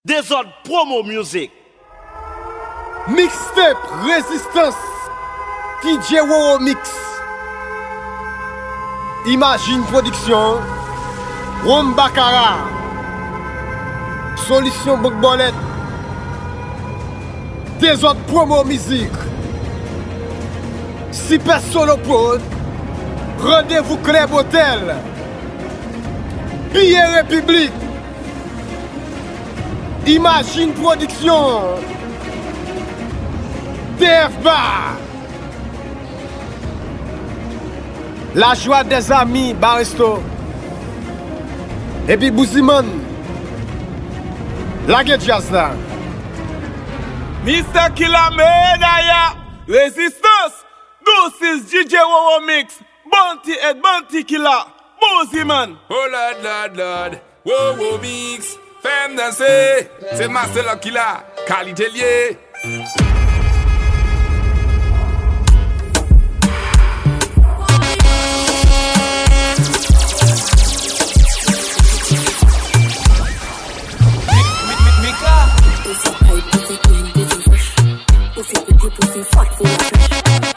Des autres promo music. Mixtape Résistance. DJ Woro Mix. Imagine Production. Rom Bakara. Solution Bokbolet. Des autres promo music. Super Solo Prod. Rendez-vous Club Hotel. Billet République. Imagine Production. DFBA. La joie des amis, Baristo. Et puis Bouziman. La guette jazz là. Mr. Killer Medaya. Resistance. This is DJ Woro Mix. Bounty Killer. Bouziman. Oh Lord. Woro Mix. Femme danser. C'est Marcel Killer. Qualité liée. Pussy fat full of flesh.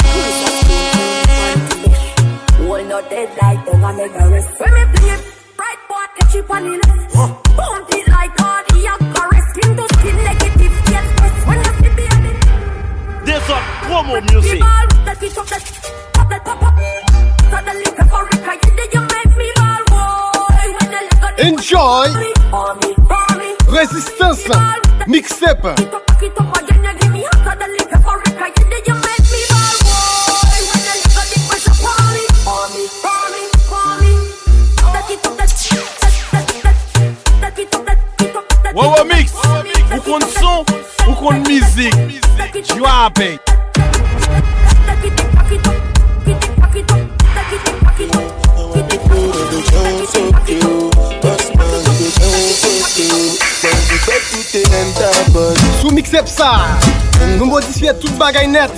Whole not dead like the one make a rest. When me play it, right boy catch it on the left. Bounce it like God, he a caress. Skin to skin negative, get stress. When you see baby, Des autres promo music. that it up, that pop. Suddenly paprika, you make me ball boy. When you look at Enjoy. Army. Résistance. Mixtape. Pack it up again, you give me hot. Suddenly paprika, you make me ball boy. When you look at the pressure, Army. That it up, that it up. Woro Mix. Ou kon son, ou kon musique. Joie paye. Sous Mixtape ça. Nous modifions tout bagay net.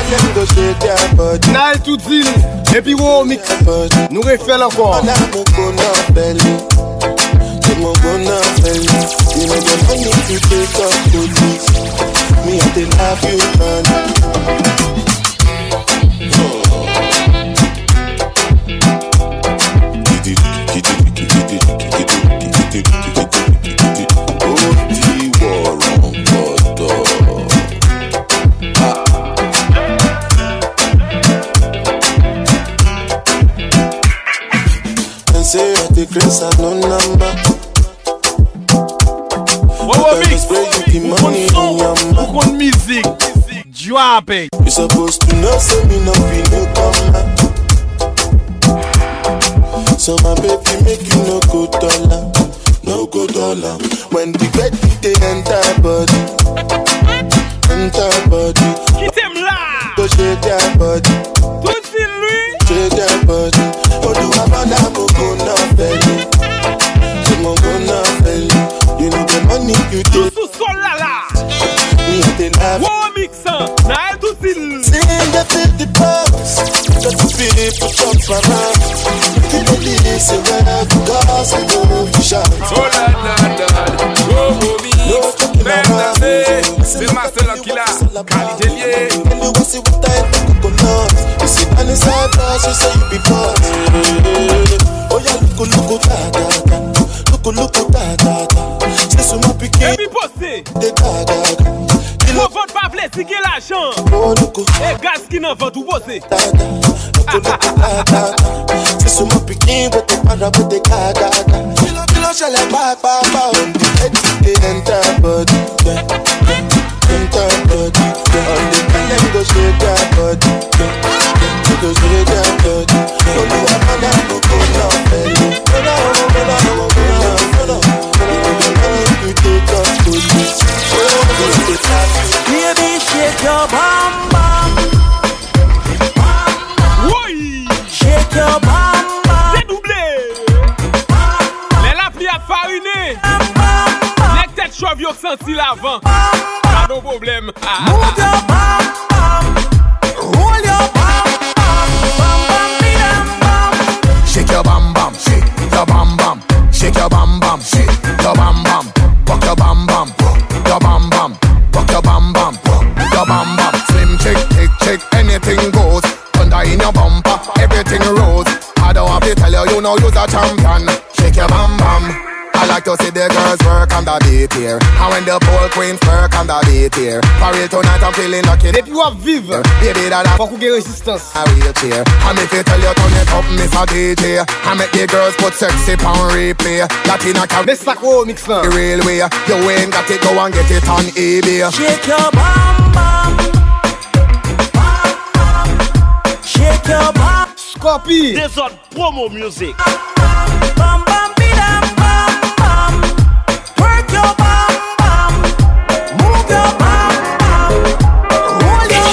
Naël tout deal. Et puis Woro Mix. Nous refait encore. Grace and no number. Woro Mix. Ou kon son, ou kon musique. Joie paye. You supposed to know, say me no be newcomer. So my baby make you no go dollar. When the bed they enter body. Qui t'aime là? Go shake their body. Tout c'est lui. Shake their body. Oh, do I find out go no belly? You know the money you Tout take. sous sol là. Me at the laugh. Woro Mix. Naël tout c'est Sing the 50 bucks. Just to feel it, put up around. Can you listen where the girls are going shot? Oh Lord. Woro Mix. Femme danser. C'est Marcel Killer. Qualité liée. And you want see what I think coconut. You sit down inside us, you say you be boss. Oh yeah, look ta. C'est sur ma piqué. Et puis posté. Des gaga. Mon vote pas plaisir qui est l'argent. Oh look Et gaz qui n'en vend tout posé. ta. C'est sur ma piqué, but they para with the gaga. Kilo shall I ba. They enter body. Enter body. On the can them go shake their body. Go shake their body. Oh you are man go no belly. You take us to this. Baby, shake your bam bam. Oui. Shake your bam bam. C'est doublé. Les la pli a fariné. Les têtes chauves yo senti l'avant. Pas de problème. Move your bam bam. Roll your bam bam. Bam bam, bidam bam. Shake your bam bam. Shake your bam bam. Shake your bam bam. Shake your bam bam. Rock your bam bam. beat here. And when the pole queen work on the beat here. For real tonight I'm feeling lucky. Depuis ou vivre, baby that I faut qu'on ait résistance. I will cheer. And if you tell you turn it up, Miss a DJ. I make the girls put sexy on replay. Latina can Mets ça quoi mix là? the real way. You ain't got it, go and get it on eBay. Shake your bum bum, bum bum. Shake your bum. Scorpi. Desert promo music. Bum bum bidam bum bum. Work your bum bum. Move your bum bum. Hold your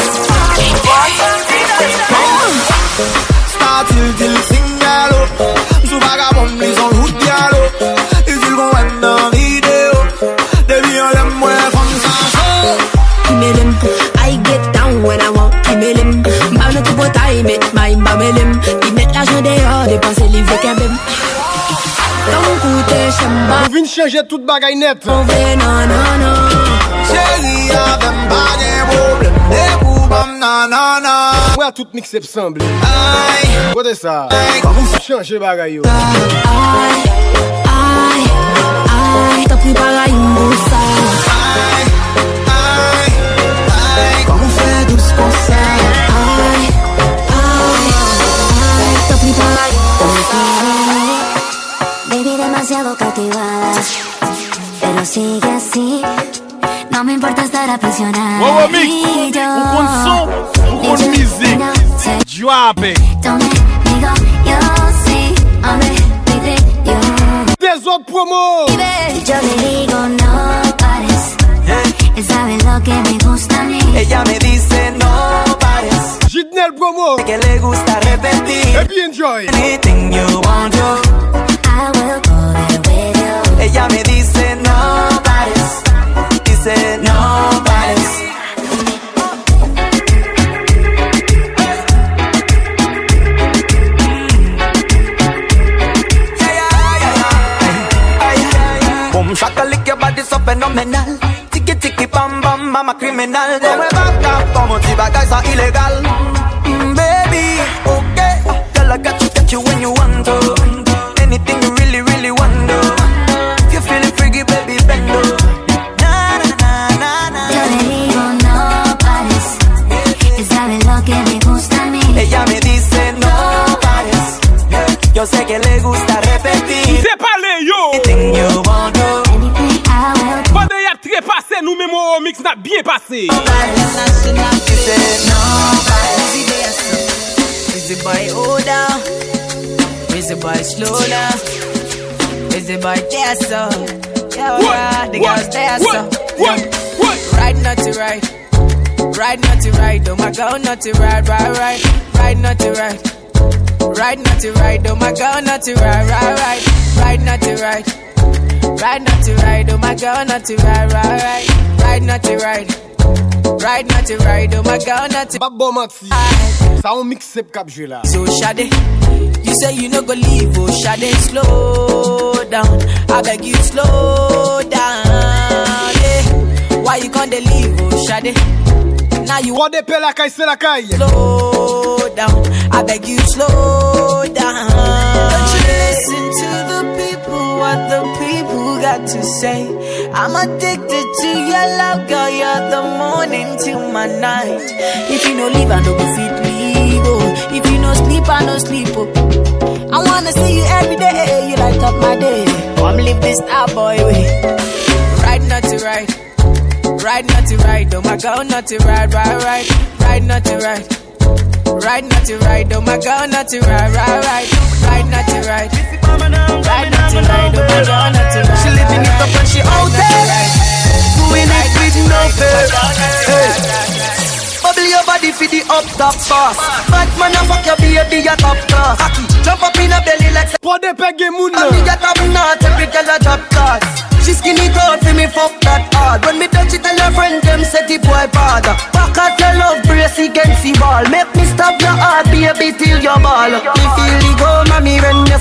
bum bum. Start till sing yalo. Sous vagabond les en route yalo. Ils vont être dans vidéo. Depuis on l'aime moins comme ça. Give me them, I get down when I want. Give me them, bound to put time it, my bamelim. Il met l'argent dehors, dépenser les vrais cabem. Don't coûter chamba. On vient changer toute bagaille net. On veut non, non, non. Chérie, avec pas de problème. Des boubams, non, non, non. Ouais, tout mix semble. Aïe, Côté ça. comment Changer bagaille. Aïe, aïe, aïe. T'as pris pareil, ça. aïe, aïe, aïe. Comment faire douce comme ça? Aïe, aïe, aïe. T'as pris pareil, Baby, demasiado cautivada, pero sigue así. No me importa estar aprisionada. Wow, mix. Y yo, Un bon son, un bon musique. Drop it. Conmigo, yo sí, hombre, baby, yo. Des autres promos. Yo le digo no pares. Él sabe lo que me gusta a mí. Ella me dice no pares. Jidnel promo. Que le gusta repetir. Et puis enjoy. Anything you want to. I will go there with you. Ella me dice no pares. Dice no pares. Boom shaka lick your body so phenomenal. Tiki tiki bam bam mama criminal. No me back como si bagaza ilegal. Baby, okay. Girl I got you when you want to. Anything you really really want to. If you feeling freaky baby bend over. Na na na na na. Yo le digo no pares. Él sabe lo que me gusta a mí. Ella me dice no pares. Yo sé que le gusta repetir. C'est parlé yo. Anything you want to. Anything I will do. Pendant y a très passé, nous même au mix n'a bien passé. Dice no pares. Easy boy, hold down. Easy boy, slow down. Easy boy, dance up. Yeah, the girls dance up. Right, not to right. Right, not to right. Oh my God, not to right, right, right. Right, not to right. Right, not to right. Oh my God, not to right, right, right. Right, not to right. Right, not to right. Oh my God, not to right, right, right. Right, not to right. Right, not to right. Oh my God, not to. Babo Maxi. Ça on mix sep cap jouer là. So Shade, you say you no go leave, oh Shade, slow down. I beg you slow down. Yeah. Why you can't leave, oh Shade? Now you Roi des la caille, c'est la caille. slow down. I beg you slow down. Don't you listen to the people, what the people got to say. I'm addicted to your love, girl. You're the morning to my night. If you no leave, I no go fit leave. Oh. If you no sleep, I no sleep. Oh. I wanna see you every day. You light up my day. Come live this star boy way. Right, not to right. Right, not to right. Oh my God, not to right, right, right. Right, not to right. Right, not to right. Oh my God, not to right, right, right. Right, not to right. Right, not to right. Oh my God, not to right. She living it up and she out there. Doing it with no fear. Hey. Bubble your body for the up top boss. Bad man a fuck your baby a top class. Jump up in a belly like Roi des Peggy Moon. and me get up not every girl a drop class. She skinny tall for me fuck that hard. When me touch it tell her friend them set the boy bad. Back at your love brace against the wall. Make me stop your heart baby till your ball. Me feel the go mommy when you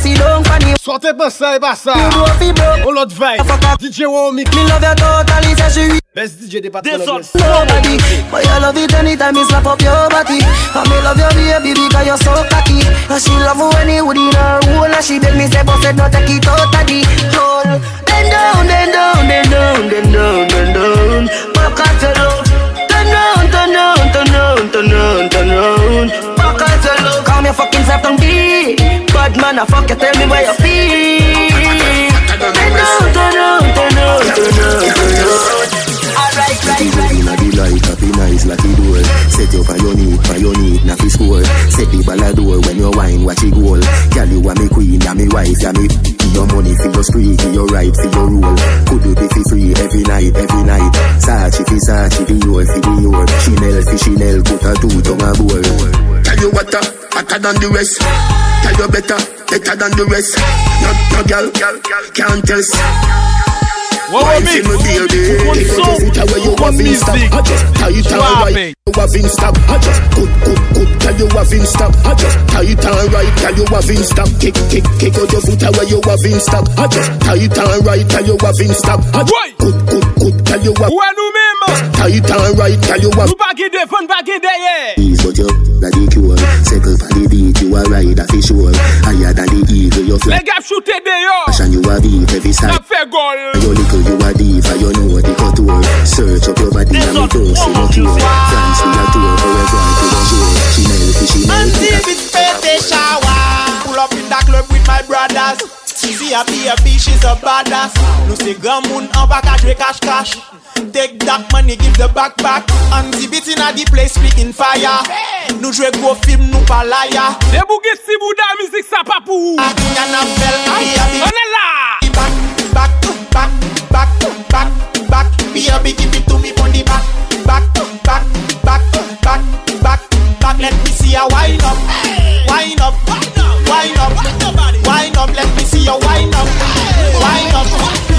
sit down funny. Sortez pas ça et pas ça. On l'autre veille. DJ Womik. Me love you totally, say she best DJ des patrons. nobody. But you love it anytime you slap up your body. And me love you baby because you're so cocky. And she love you when you would in her hole. And she beg me say but said no take it out of the hole. Then down, then down, then down, then down, then down. Back at your love. Turn round, turn round, turn round, turn round, turn round. Back at your love. Calm your fucking self down deep. Bad man, I fuck you, tell me where you feel. Turn round, turn round, turn round, turn round, turn round. Alright, right, right. Inna the light, happy nice like the door. Set you for your need, na fi score. Set the ball a door when you wine, watch it goal. Girl, you are me queen, ya me wife, ya me. Give your money for your spree, give your right for your rule. Could you be for free every night, every night? Sachi fi Sachi, the your fi the your. Chanel fi Chanel, put a two tongue a bowl. Tell you what, hotter than the rest. Tell you better than the rest. No girl, can't tell. What mix? Foot away you have in stop. I just tight and right. You have in stop. I just good. Tell you have in stop. I just tight and right. Tell you have in stop. Kick out your foot away you have in stop. I just tight and right. Tell you have in stop. I just good. Tell you have. When nous même. Tight and right. Tell you have. Nous pas qui défend, pas qui derrière. Ease but you bloody cure. Circle for the beat you are right. I fi sure. Higher than the eagle you fly. Les gars shooter dehors. And you have beat every side. Ça fait goal. You little you are deep, you know the contour. Search up your body and me don't see no cure. France we a tour, forever I couldn't show. Chanel. Until it's birthday shower. Pull up in the club with my brothers. See a baby, she's a badass. Nous c'est grand moun en bac à jouer cash. Take that money, give the backpack. Anti-beat in a the place, spitting fire. Nous jouer gros film, nous pas liar. Les bougues si bouda musique ça pas pour. On est là. Back. Baby, give it to me on the back. Let me see ya wind up. Wind up. Let me see ya wind up. Wind up.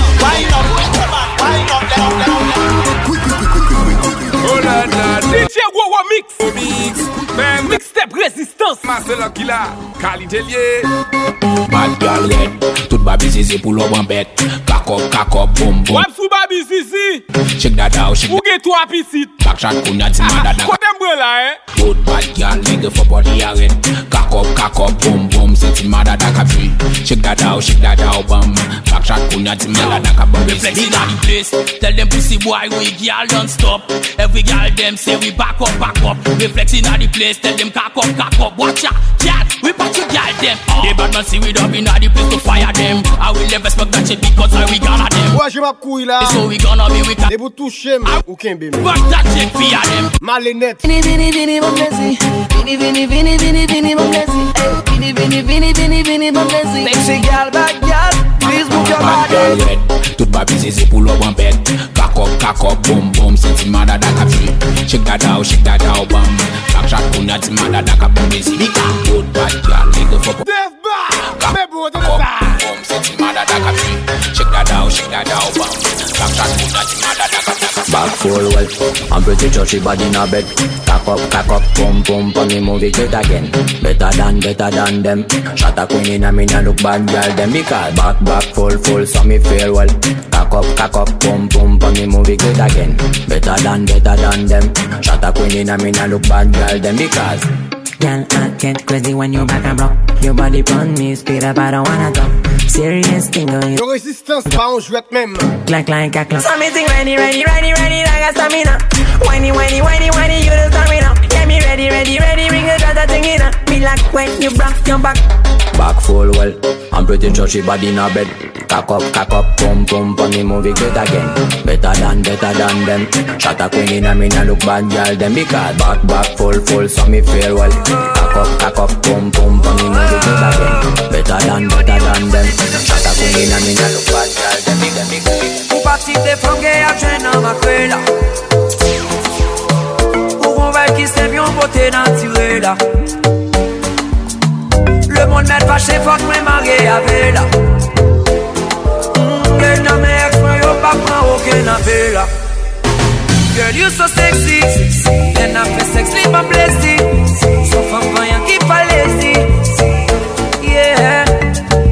Oh la la. DJ Wawa Mix. Mixtape Résistance. Marcel Killa, qualité liée. Bad girl red, tout babi zizi pour l'homme en bête. Kakop, boom. Wap sou babi zizi. Check that out, check. Ou get 3 pisit. Backshot kounya ti madada. Kote mbrela Good bad girl, nigga for body red. Kakop, boom. C'est ti madada kapi. Check that out, bam. Backshot kounya ti madada kapi. Reflex in the place. Tell them pussy boy we girl don't stop. Every girl them say we back up. Reflex in the place. Tell them cock up. Watch out, girl. We back to girl them. The bad man see we up in the place to fire them. I will never smoke that shit because we gonna them. Ouais, j'ai ma couille là. So we gonna be with et vous touchez ou qu'un bébé. Fuck that shit fire them. Malinette. Vini, mon blessé. Vini, mon blessé. Vini, mon blessé. Sexy girl, bad girl. Please move your body. Tout babi zizi pour l'homme en bête. Kakop, boom. C'est ti madada kapi. Check that out, bam. Backshot kounya ti madada kapi. Good bad girl, nigga for Death bar. Mais bon, boom. C'est ti madada kapi. Check that out, bam. Backshot kounya ti madada kapi. Back full well, I'm pretty sure she body in a bed. Cock up, pump, for me move it good again. Better than them. Shot a queen in a me nah look bad girl them. Because back full, so me feel well. Cock up, pump, for me move it good again. Better than them. Shot a queen in a me nah look bad girl them. Because Girl, I get crazy when you back and block. Your body pon me, speed up, I don't wanna talk. Serious thing, girl. Your résistance, pas en jouette même. Clack. Something ready, like a stamina. Whiny, you the stamina. Get me ready, ring a dot thing in. Me like when you block your back. Back full well, I'm pretty sure she body in a bed. Cock up, pump, for me move it good again. Better than them. Shot a queen in a me nah look bad girl them. Because back full, so me feel well. Cock up, pump, for me move it good again. Better than them. Shot a queen in a me nah look bad girl them. Pour partir des femmes gays à traîner dans ma crée pour convaincre qui s'aime yon beauté naturelle là. Le monde m'aide fâché, faut que moi marié avec là. Girl, dans mes ex, moi yo pas prend aucun appel là. Girl, you so sexy. And after sex, leave a blessing. So femme voyant qui pas lazy. Yeah.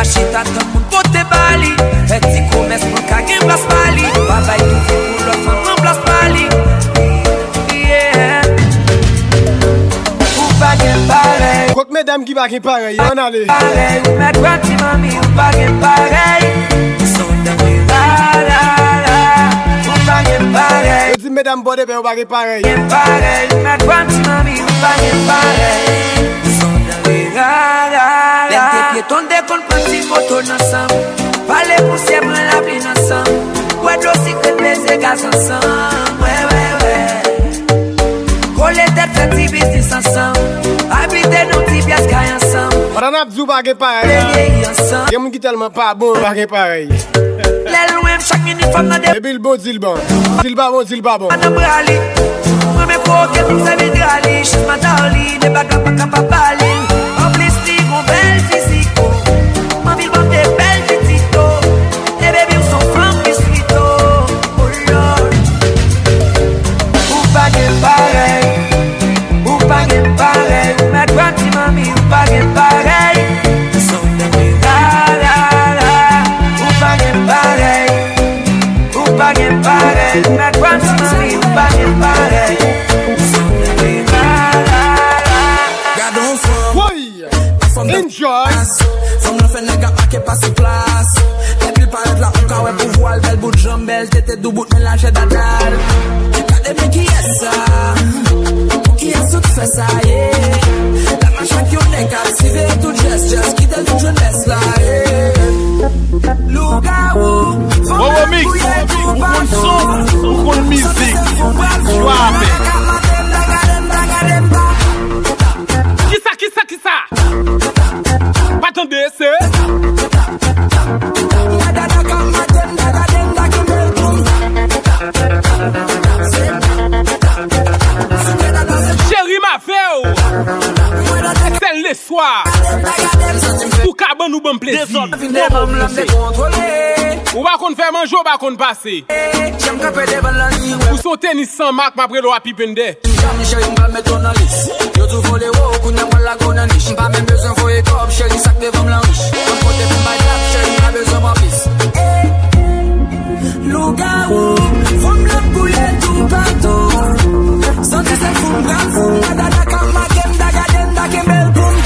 marché ta tout moun pote bali. Et ti commerce pour ka gen place pali. Babay tout fait pour l'autre femme en place pali. Yeah. Ou pas gen pareil. Quoi que mesdames qui pas gen pareil, on allait. Pareil, ou met grandi mami, ou pas gen pareil. Son de la la la. Ou pas gen pareil. Je dis mesdames bode ou pas gen pareil. Gen pareil, ou met grandi mami, ou pas gen pareil. Son de la la la. Les piétons décollent petit photo ensemble. Parler pour si elle la vie ensemble. Ouais, dossier que baiser gaz ensemble. Ouais, ouais, ouais. Coller tête, fait petit business ensemble. Habiter nos petits pièces ensemble. On a besoin pas gen pareil. Il y a moun qui tellement pas bon, pas gen pareil. Les loin, chaque minute, femme n'a des. Et puis le bon, dit le bon. Dit le pas bon, dit le pas bon. Moi, mes coquets, nous savons de râler. Je suis ma darling, des bacs à pas parler. En plus, ils ont belle physique. Ma ville, bon, des belles petites. Les bébés sont femmes plus sweet. Oh Lord. Ou pas gen pareil. Ou pas gen pareil. Ma grande mamie, ou pas gen pareil. Son de la la la. Ou pas gen pareil. Ou pas gen pareil. Ma grande mamie, ou pas gen pareil. Son de la la la. Gardons fort. Enjoy. From le fait nègre pas qui passe place. Et puis paraître là on caouet pour voir belle bout de jambe belle tête du bout mélange d'adal. Regardez qui est ça? Qui est ce qui fait ça? La machin qui on est captivé tout just quitte toute jeunesse là. Lougaou. Wow mix. On son, on musique. Joie. Qui ça? Pas attendez, c'est. Chérie ma fille, c'est le soir. Pour cabane ou bon plaisir. Ou va qu'on fait manger ou va qu'on passer. Ou son tennis sans marque, ma prelo à pipende. Chérie, m'ba mettre ton liste. Yo tout volé haut, qu'on n'a pas la gonne niche. M'ba même besoin de foyer comme chérie, sac devant l'enriche. Mon côté pour ma table, chérie, m'a besoin de mon fils. Lougaou, faut me l'embouiller tout partout. Santé c'est fou, m'gan fou, madada kama kem, dagadem, dakemel boum.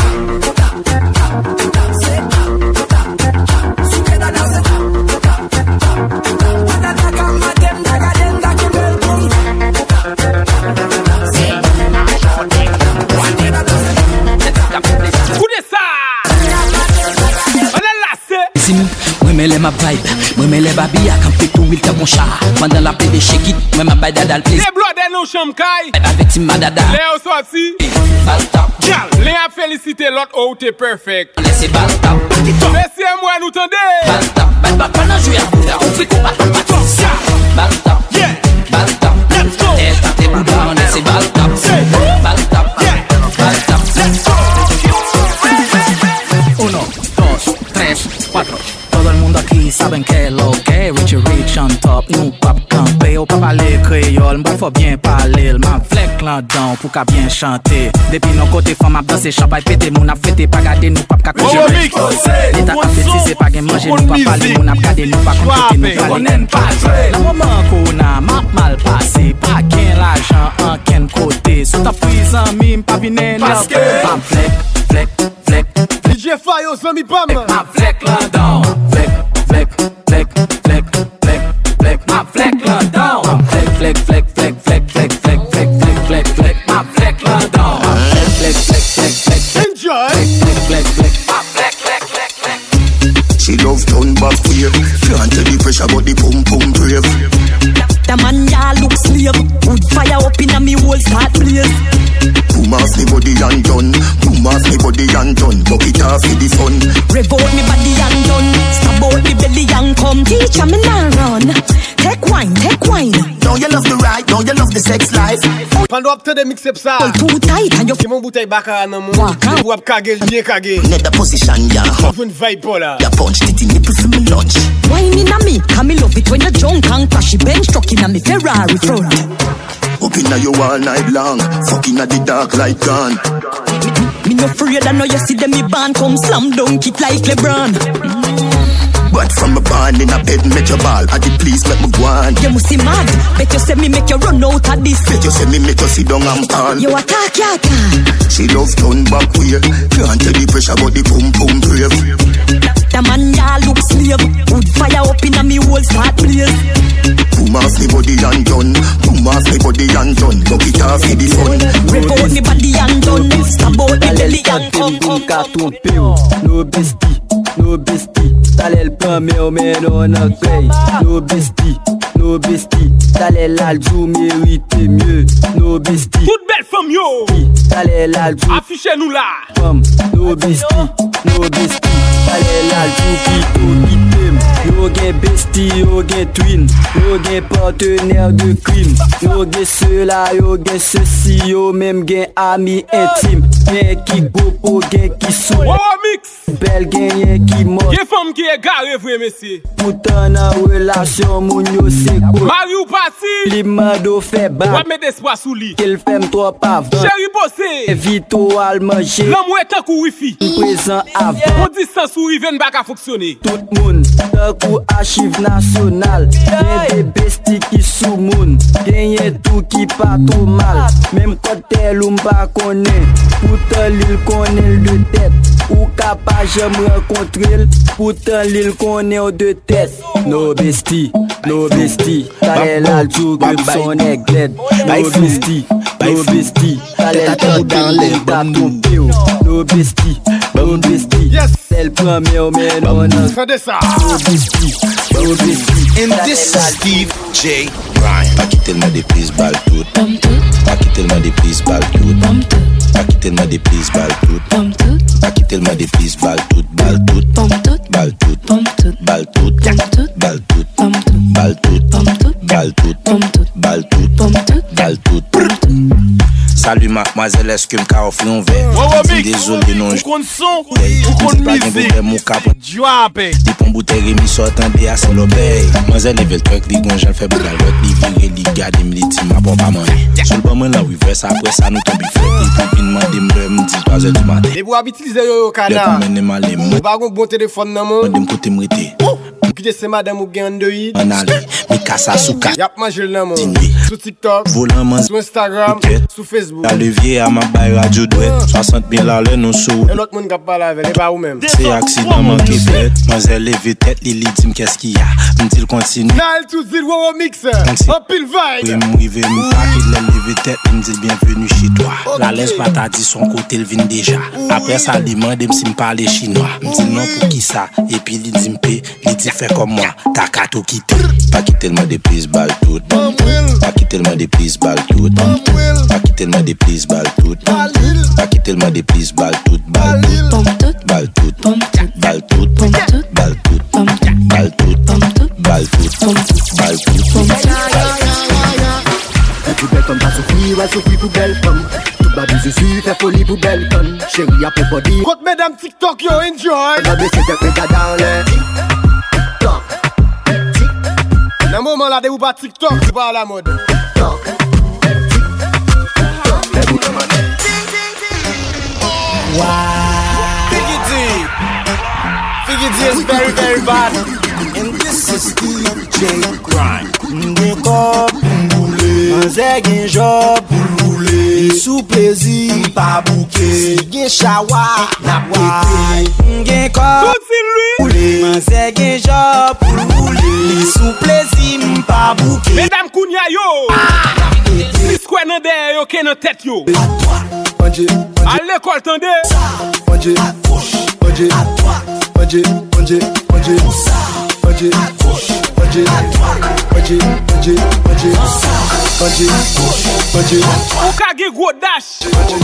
Souke dada se. Madada kama kem, dagadem, dakemel boum. Moi mêler ma vibe, moi mêler babi à camper tout il t'a mon chat. Pendant la paix de shake it, moi ma baida dans le place. Les blocs de nos chambres caille. Avec Tim Madada. Léo sorti. Gal, Léa félicité l'autre oh t'es perfect. Laissez balta. Merci à moi nous tendez. Balta, balta, pendant jouer à Bouddha, on fait combat. Balta, yeah, balta, let's go. Et t'es Bouddha, on laisse balta. Balta, balta, let's go. 1, 2, 3, 4. Todo el mundo aquí saben que es lo que Richie Rich on top, nous pap camper. Ou pas parler créole, m'ba faut bien parler. M'a flek là-dedans pour qu'à bien chanter. Depuis nos côtés femmes a dansé, champagne pété, moun a fêté, pas garder nous pap qu'à coucher. L'état a fait si c'est pas gain manger, nous pas parler, moun a garder nous pas compter, nous pas on n'aime pas jouer. La moment qu'on a mal passé, pas gain l'argent en ken côté. Sous ta prise en mime, pas viner parce que pas flek, flek, flek. DJ Fayo, Zami Pam. Ma flek là-dedans. Flek, flek, flek, flek, flek, flek. Ma flek là-dedans. Flek, flek, flek, flek, flek, flek, flek, flek, flek, flek, flek. Ma flek là-dedans. Flek, flek, flek, flek, flek, flek. Enjoy. Flek, flek, flek, ma flek, flek, flek, flek. She love turn back here. Can't tell the pressure but the pum pum brave. The man ya look slave. Wood fire up in a me whole start blaze. Boom off me body and done. Boom off me body and done. Bucket off for the fun. Rev out me body and done. Stab out me belly and come. Teacher me now run. Take wine, take wine. Now you love the ride, now you love the sex life. Pendant que tu mixes ça. Too tight and you. C'est mon bouteille baka nan mon. Ou ap kage, bien kage. Net the position ya. Vous ne vibe pas là. Ya punch titi nipple for me lunch. Wine in a me, come me love it when you drunk and crash. Bench truck in a me Ferrari front. Up inna you all night long, fucking at the dark light gone. Me no afraid I know you see them me band come slam dunk it like LeBron. But from a barn in a bed, make your ball. At the police make me go on. You must see mad. Bet you say me make you run out of this. Bet you say me make you sit down and pan. You attack, yaka. She love turn back way. Can't tell the pressure but the boom boom brave. The man da look slave. Wood fire up in a me whole start blaze. Boom off me body and done. Boom off me body and done. Look it off for the fun. Rip out me body and done. Stab out the belly and come. No bestie, no bestie. T'allais le premier mais non on paye. No bestie, no bestie. T'allais l'aljou mérite mieux. No bestie. Toute belle femme yo. T'allais l'aljou. Affichez-nous là. No bestie, no bestie. T'allais l'aljou qui tout yo gen bestie, yo gen twin. Yo gen partenaire de crime. Yo gen cela, yo gen ceci. Yo même gen ami intime. Gen qui go po, gen qui sou. Mix. Bel gen yen qui mort. Gen femme qui est garé vrai monsieur. Pourtant na relation moun yo se ko. Mari ou parti. Li mado fait bas. Ou met espoir sous lit. Qu'il femme trop avant. Chéri bossé. Vito al manger. L'amour est un coup wifi. Présent avant. On distance ou il vient pas fonctionner. Tout moun. D'un coup archive nationale. Gen des besties qui sous moun. Gen tout qui pas trop mal. Même côté l'homme pas connaît. Pourtant l'île connaît de tête. Ou capable j'aime rencontrer. Pourtant l'île connaît de tête. No bestie, no bestie. T'allais là le jour que son aiglette. No bestie, no bestie. T'allais tout dans les tatous. No bestie, no bestie. C'est le premier mais non non. Fais de ça. No bestie, no bestie. And this is Steve J. Ryan. Pas quitter le des prises balles toutes. Pas quitter le des prises balles toutes. Pas quitter le des prises balles toutes. Pas quitter le des prises balles toutes. Balles toutes. Balles toutes. Balles toutes. Balles toutes. Balles toutes. Balles toutes. Balles toutes. Balles toutes. Salut mademoiselle, est-ce que m'ka offre un verre? Désolé non. Vous compte son, vous compte musique. Drop it. Des pompes bouteilles mi sortant de assez l'obéi. Mademoiselle level truck, li gonjal fait bougal rock, li vire, li garde, li dit ma papa pas manger. Sur le bon moment là, reverse après ça nous tombe fait. Et puis vin demander me dit 3h du matin. Et pour utiliser yo canard. Ou pas un bon téléphone nan mon. Dem côté m'rité. Qui c'est madame ou gen Android. On allait, mi kassa sou ka. Y'a mangé le nan mon. Sur TikTok, sur Instagram, sur Facebook. La levier à ma baille radio douette. 60 000 la le nous sous. Et l'autre monde qui parle avec, pas ou même. C'est accident manqué fait. Mademoiselle lève tête, li dit qu'est-ce qu'il y a. Me dit continue. Nal tout dit wow mix. En pile vibe. Oui, me pas qu'il lève tête, me dit bienvenue chez toi. La laisse pas t'a dit son côté il vient déjà. Après ça il demande si me parler chinois. Me dit non pour qui ça et puis il dit me il dit fait comme moi. T'as qu'à tout quitter. Pas quitter le des prises balles toutes. Pas quitter le des prises balles toutes. Pas quitter le des prises balles toutes. Pas quitter le des prises balles toutes. Balles toutes. Balles toutes. Balles toutes. Balles toutes. Balles toutes. Balles toutes. Balles toutes. Tout belle comme pas souffrir, elle souffre pour belle femme. Tout bas du sucre, fait folie pour belle conne. Chérie, a pour body. Côte mesdames TikTok, yo, enjoy. La baisse est fait dans les TikTok. Dans le moment là, de vous pas TikTok, c'est pas à la mode. Figgy D is very, very bad. And this is DJ Grind. M'dekop, m'boule. M'zè gen job, m'boule. Sous plaisir, pas bouquet. Gen chawa, n'a pété. M'gen kop, m'boule. M'zè gen job, m'boule. Sous plaisir, pas bouquet. Mesdames Kounia yo. Plus quoi nan de yo ke nan tête yo. À l'école tande. À gauche, à droite. Ou ka gen gros dash.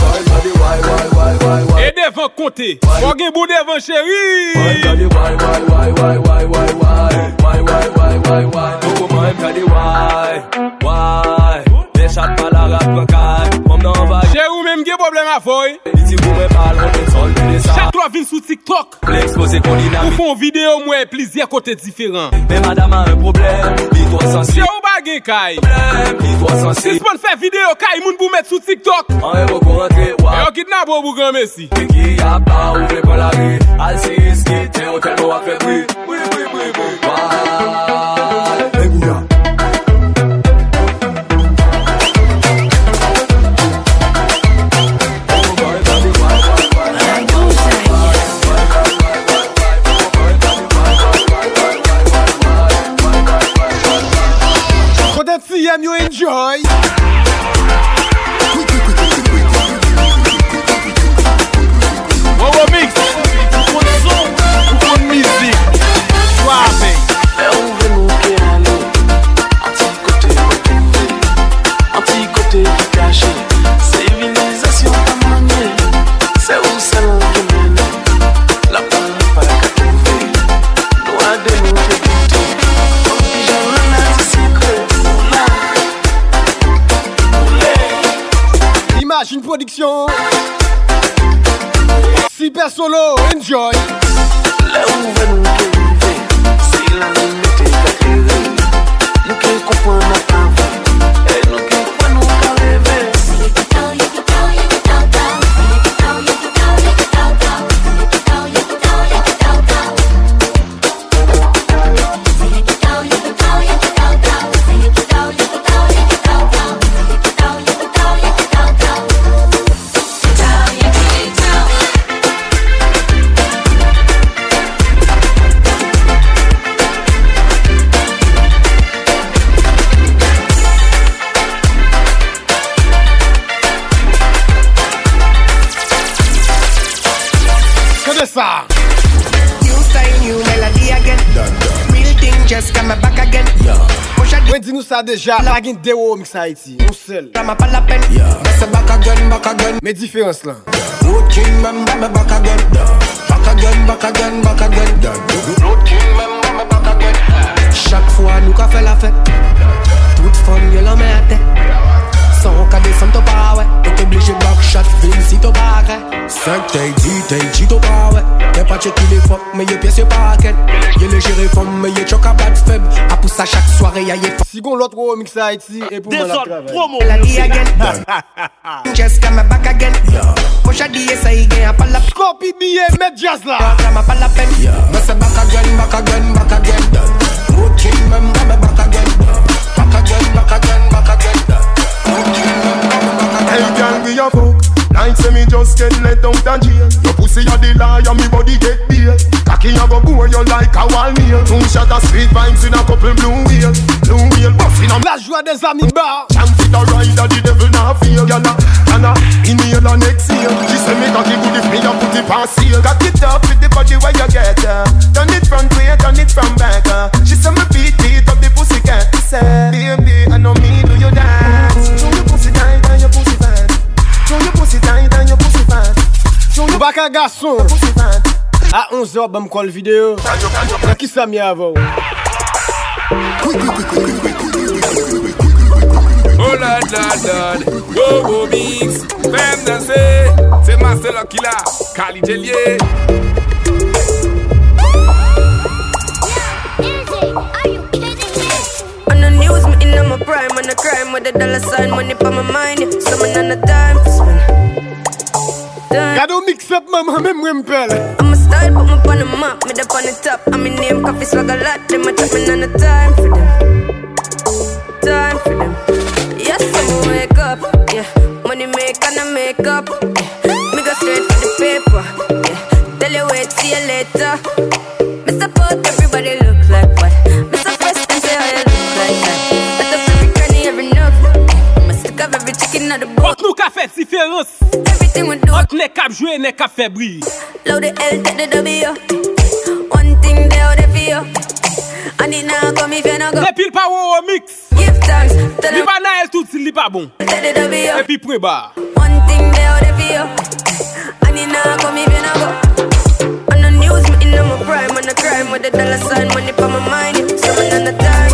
Et devant compter. Ou gen bou devant chéri. Chéri ou même gen problème à foy. Chaque 3 vin sur TikTok. L'exposé qu'on dynamique. Ou font vidéo moi plusieurs côtés différents. Mais madame a un problème, dis-toi sensible. C'est ou bagay kay. Dis-toi sensible. Si pas faire vidéo kay moun pou mettre sur TikTok. En héros pour rentrer, ouais. Et on kidnappe ou grand merci. Qui a pas ouvert pour la rue. Alcis qui t'es au tel a fait bruit. Oui. You enjoy. Wow, mix. Pour le son, pour la musique. Suave. Anti-côté qui caché. Civilisation à manier. C'est où celle qui mène. La parole pas qu'à trouver. Loin de nous qui goûter. J'en ai un secret. Imagine production. Super solo, enjoy. Là où va nous arriver, si la limite est atterrée, nous qui comprenons pas, et nous qui comprenons pas rêver. New style, new melody again. Real thing just come back again. Ouais, dis-nous ça déjà. La guine de Wow Mix Haïti. On seul. Ça m'a pas la peine. C'est back again. Mais différence là. Road king, même back again. Back again. Road king, même back again. Chaque fois, nous qu'a fait la fête. Toute fun, y'a la main à tête. Sans qu'à descendre ton pas, ouais. T'es obligé de backshot, film si t'as pas gré. 5 t'es dit t'as pas, ouais. Y'a pas checké les fuck, mais y'a pièce y'a pas à ken. Y'a les gérés femmes, mais y'a choc à bad faible. A pousse à chaque soirée, y'a y'a Si gon l'autre Wow Mix Haïti, et pour moi la travail. La vie again. Just come back again. Push a DSA, ça y gagne pas la peine. Copy billet, met jazz là. Ça m'a pas la peine. Mais c'est back again. Road king, même back again. Back again. Hey girl, we a fuck. Like say me just get let out of jail. Your pussy a the liar, me body get bail. Cocky a go bore you like a wall meal. 2 shot of sweet vibes in a couple blue wheel. Buffin' a la joie des amis bar. Champ fit a rider, the devil not feel. Yana, inhale and exhale. She say me cocky good if me a put it on seal. Cock it up with the body where you get turn it front way, turn it from back She say me beat up the pussy cat. Say, baby, I know me do you dance. Show your pussy tight and your pussy fat. Show your pussy tight and your pussy fat. Baka garçon. À 11h, bah m'call vidéo. Y'a qui ça mis avant? Oh la la, Wow Mix, femme danser, c'est Master Lucky là, Kali Jellier. On the news, me in my prime, on the crime with the dollar sign, money for my mind, someone on the time for spend. Gado mix up, maman, même m'empelle. I'm a style, put me on the map, me up on the top. I'm in name, coffee swag a lot, them a chat me on the time for them. Yes, I'm wake up, yeah. Money make and I make up, yeah. Me go straight for the paper, yeah. Tell you wait, see you later. Me support everybody look like what? Me so fresh and say how you look like that. Let up every cranny, every nook, yeah. Me stick up every chicken at the boat. Nous qu'a fait différence. Everything we do. Autre n'est qu'à jouer, n'est qu'à faire briller. Load the L, take the W. One thing they out there for you. And it now come if you no go. Et puis le power mix. Give thanks. Li pas naël tout si li pas bon. Take the W. Et puis point bas. One thing they out there for you. And it now come if you no go. On the news, me in my prime, on the crime with the dollar sign, money for my mind. Someone on the time.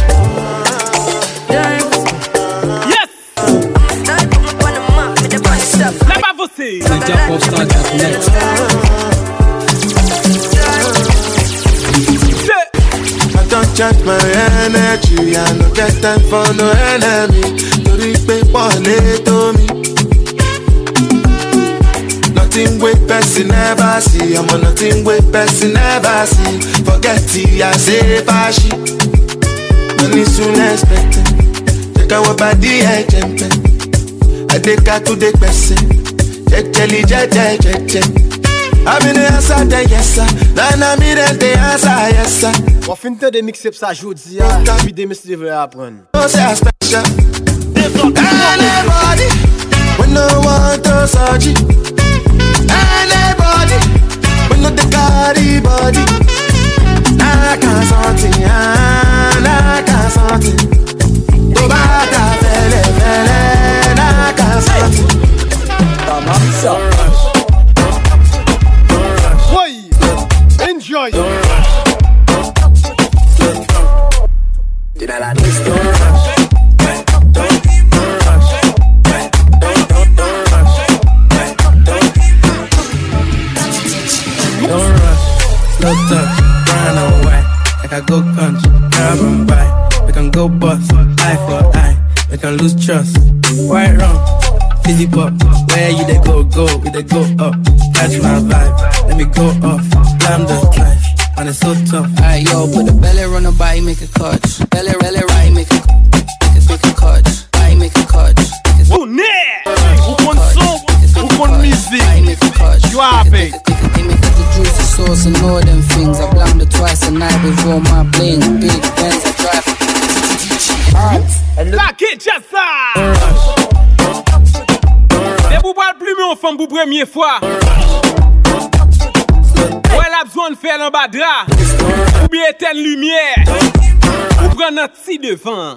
Yes. I'ma start put me on the map, me the bunny stop. Là-bas, vous c'est. C'est déjà pour start next. time for no enemy. Torí pé pọ̀lẹ́ tó mi. Nothing with person never see. I'm on nothing with person never see. Forget it, I say fashi. Money soon expected. Take our body and jump. I take her to the person. Jelly, jelly. I'm in the answer, then yes sir. Then I'm in the answer, yes sir. On finit de mixer ça jodi a. Puis des messieurs veulent apprendre. Oh c'est special. Anybody, when no one to surgery. Anybody, when no the carry body. I can't something, I can't something. Go back to fele, I can't something. Boy, enjoy. Did I like this? Don't rush, slow touch, brown and white. Like I go country, carbon by. We can go bust, eye for eye. We can lose trust. White rum, fizzy pop. Where you they go, we they go up. Catch my vibe, let me go off. Slam the trash, and it's so tough. Alright, yo, put the belly on the body, make a catch. Belly, right, make a catch. Body, make a catch. Ou né, ou kon son, ou kon musique. You happy? Juicy sauce and all them things. I blammed it twice a night with all my blings. Big Benz, I drive. La Kinshasa. Les vous parlez plus mais on fait pour première fois. Ouais la besoin de faire un badra. Ou bien éteindre lumière. Ou prendre un petit devant.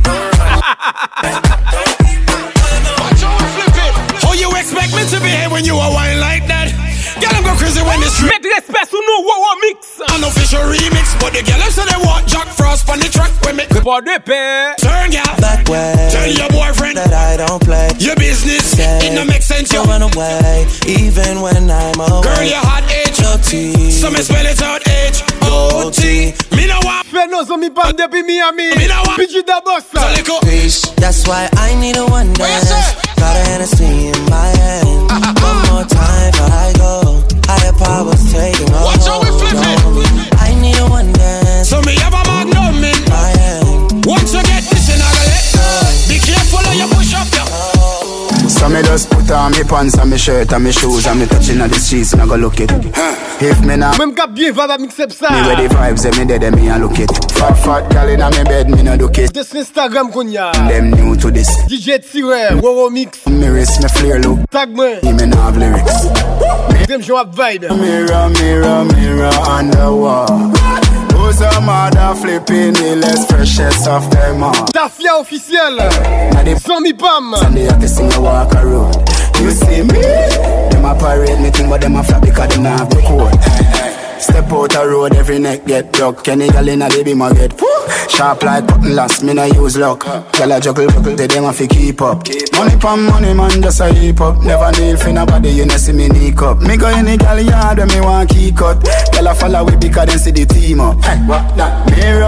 Oh, you expect me to behave when you are wine like that? Girl, I'm go crazy when it's Met respect sous nous, wow, mix. Unofficial remix, but the girl say they want Jack Frost on the track with me. Pas de paix. Turn, girl. Back way. Tell your boyfriend that I don't play. Your business, it no make sense. You run away, even when I'm away. Girl, your hot H-O-T. So me spell it out H-O-T. Me no want. Fais nos amis pas depuis Miami. Pidgey da bossa. Peace. That's why I need a one dance. Got a Hennessy in my hand. One more time before I go. Higher powers taking over. Watch how we flip it. I need a one dance. So me have a magnum in my hand. Once you get this, you not gonna let go. Be careful how you push up, yo. So me just put on me pants and me shirt and me shoes and me touching on the streets and I go look it. If me now même cap bien va mixer ça. Me ready vibes and me dead and me a look it. Fat gal inna me bed me no do it. This Instagram konya. Them new to this. DJ Tire, Woro Mix. Me wrist me flare look. Tag me. He me no have lyrics. Them show up vibe. Mirror on the wall. Who's a mother flipping the less freshest of them all? Tafia officiel. Zombie Pam. Sunday I can sing a walk a road. You see me? Them a parade me thing but them a flap because them not have the code. Step out a road, every neck get dug. Kenny gal inna the beam a get sharp like cotton last, me no use luck. Gal a juggle, they them a fi keep up. Money pon money man, just a heap up. Never kneel for nobody, you know see me sneak up. Me go any gal yard when me want key cut. Gal a follow we because them see the team up. Hey, what that? Mirror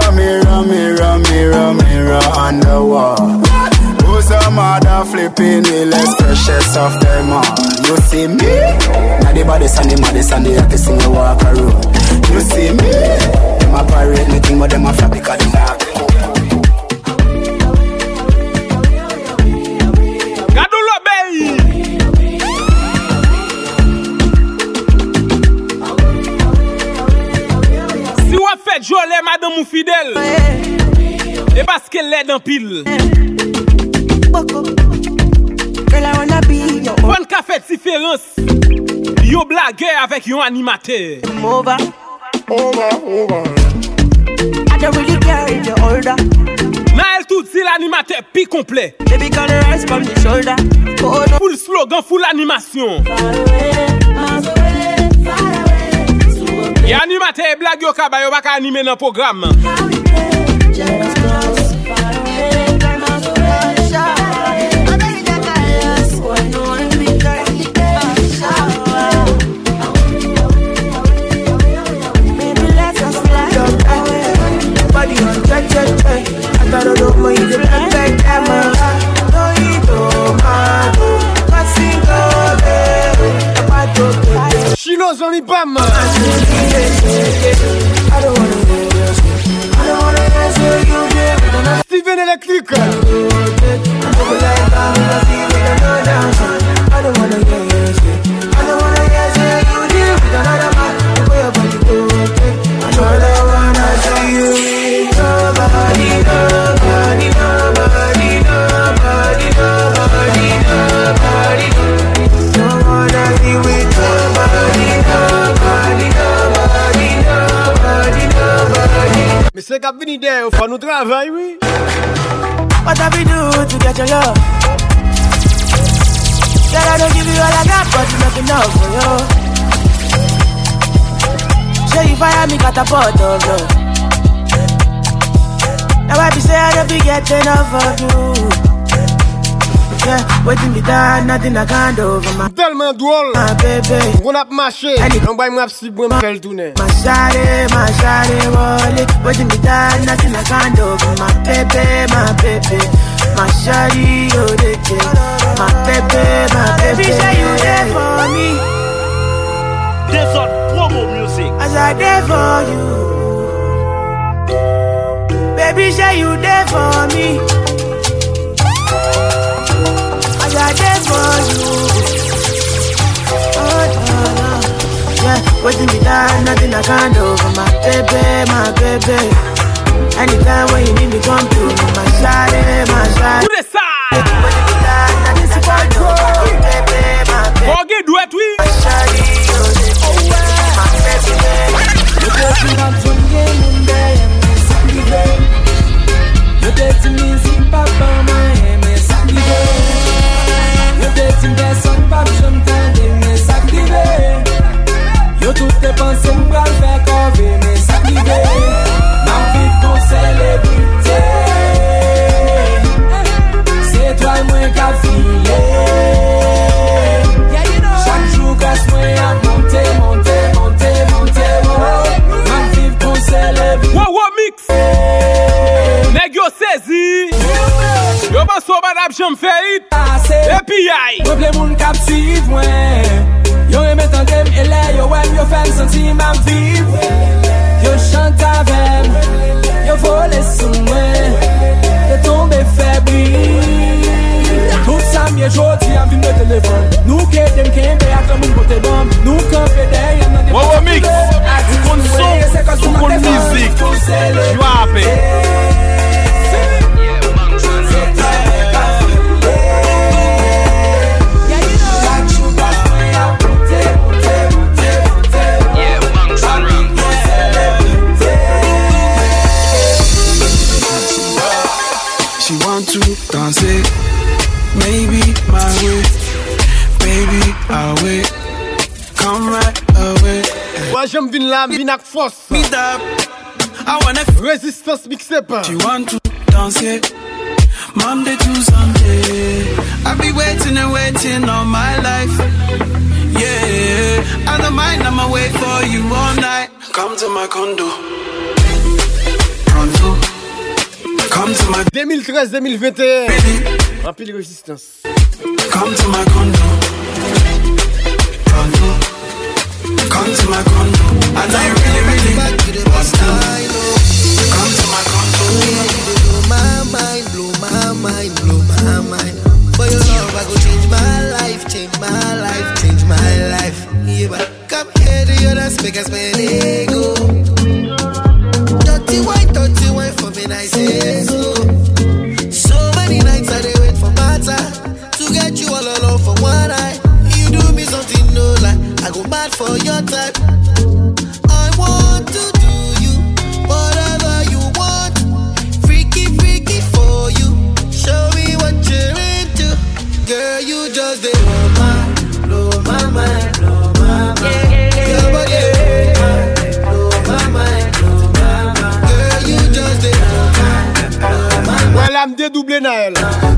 on the wall. Who's a mother flipping the less precious of them all? You see me? Now the body Sunday, Sunday I can sing a walk a road. You see me? Them a parade me thing but them a flap because them not. Gadoulo Bay. Si ou a fait joler madame ou fidèle, et parce qu'elle est dans pile. Bonne café de différence. Yo blague avec yon animateur. Over. I don't really care if you're older. Naël tout dit l'animateur pi complet. Baby can rise from the shoulder. Full slogan, full animation. Et animateur blague yo kaba yo baka animer dans programme. I don't know my Johnny Bam. I don't wanna hear you there with another. Steven Electric. I don't wanna hear you say. I don't wanna hear you there with another man. The way your body go, I don't wanna see you with nobody, nobody, nobody, nobody, nobody, nobody. Don't wanna be with nobody, nobody, nobody, nobody, nobody. Mais c'est qu'à venir d'ailleurs, faut nous travailler, oui. What have we do to get your love? Girl, I don't give you all I got, but it's not enough for you. Say you fire me, got a pot of love. Now I be say I don't be getting enough of you. Yeah, waiting me down, nothing I can't do for my. Tellement drôle. My baby. On a marché. On va me si bon faire le tourner. My shawty, wallet. Waiting me down, nothing I can't do for my baby, my baby. My shawty, you the kid. My baby, my baby. Say you there for me. This on promo music. As I there for you. Baby, say you there for me. As I there for you. Oh, no, no. Yeah, waiting me down, nothing I can't do for my baby, my baby. Anytime when you need me, come to me, my shawty, my shawty. To the side. Waiting me down, nothing I can't do for my baby, my baby. Forget do it, we. My shawty, my baby. You take me back from game one day and me sacrifice. You take me see papa, my me sacrifice. You take me son papa, sometimes me sacrifice. You toutes tes pensées me faire cover, me sacrifice. Ma vie pour célébrité. C'est toi et moi qui a filé. Chaque jour grâce moi à monter, monter, monter, monter. Ma vie pour célébrer. Wow, mix. Nèg yo saisi. Yo pas so madame j'aime faire it. Et puis aïe. Problème moun k'ap suivre moi. Yo aime tandem et là yo aime yo femme sentir ma vie. Yo chante avec, yo vole sous moi. Yo tombe faible. Tout ça mieux jodi am vin de téléphone. Nous que dem kembe a comme un côté bombe. Nous camper derrière dans des. Wow, mix. Con son, con musique. Joie. She want to dance it, maybe my way, baby I'll wait, come right away. Moi j'aime vin là, vin avec force. Beat up, I wanna Résistance mixtape. She want to dance it, Monday to Sunday. I've been waiting and waiting all my life. Yeah, I don't mind, I'ma wait for you all night. Come to my condo. Pronto. Come to my 2013-2021. Rempli résistance. Come to my condo. Pronto. Come to my condo. And I really want to. Come to my condo. Blow my mind, blow my mind, blow my mind. For your love, I go change my life, change my life, change my life. Yeah, but come here to your dance, make us spend ego. Dirty wine for me, I say so. So many nights I dey wait for my time to get you all alone for one night. You do me something no lie, I go mad for your type. I want to do you whatever you want, freaky freaky for you. Show me what you're into, girl. You just dey blow my mind, blow my mind. Your body blow my mind. Well, I'm dédoublé Naël.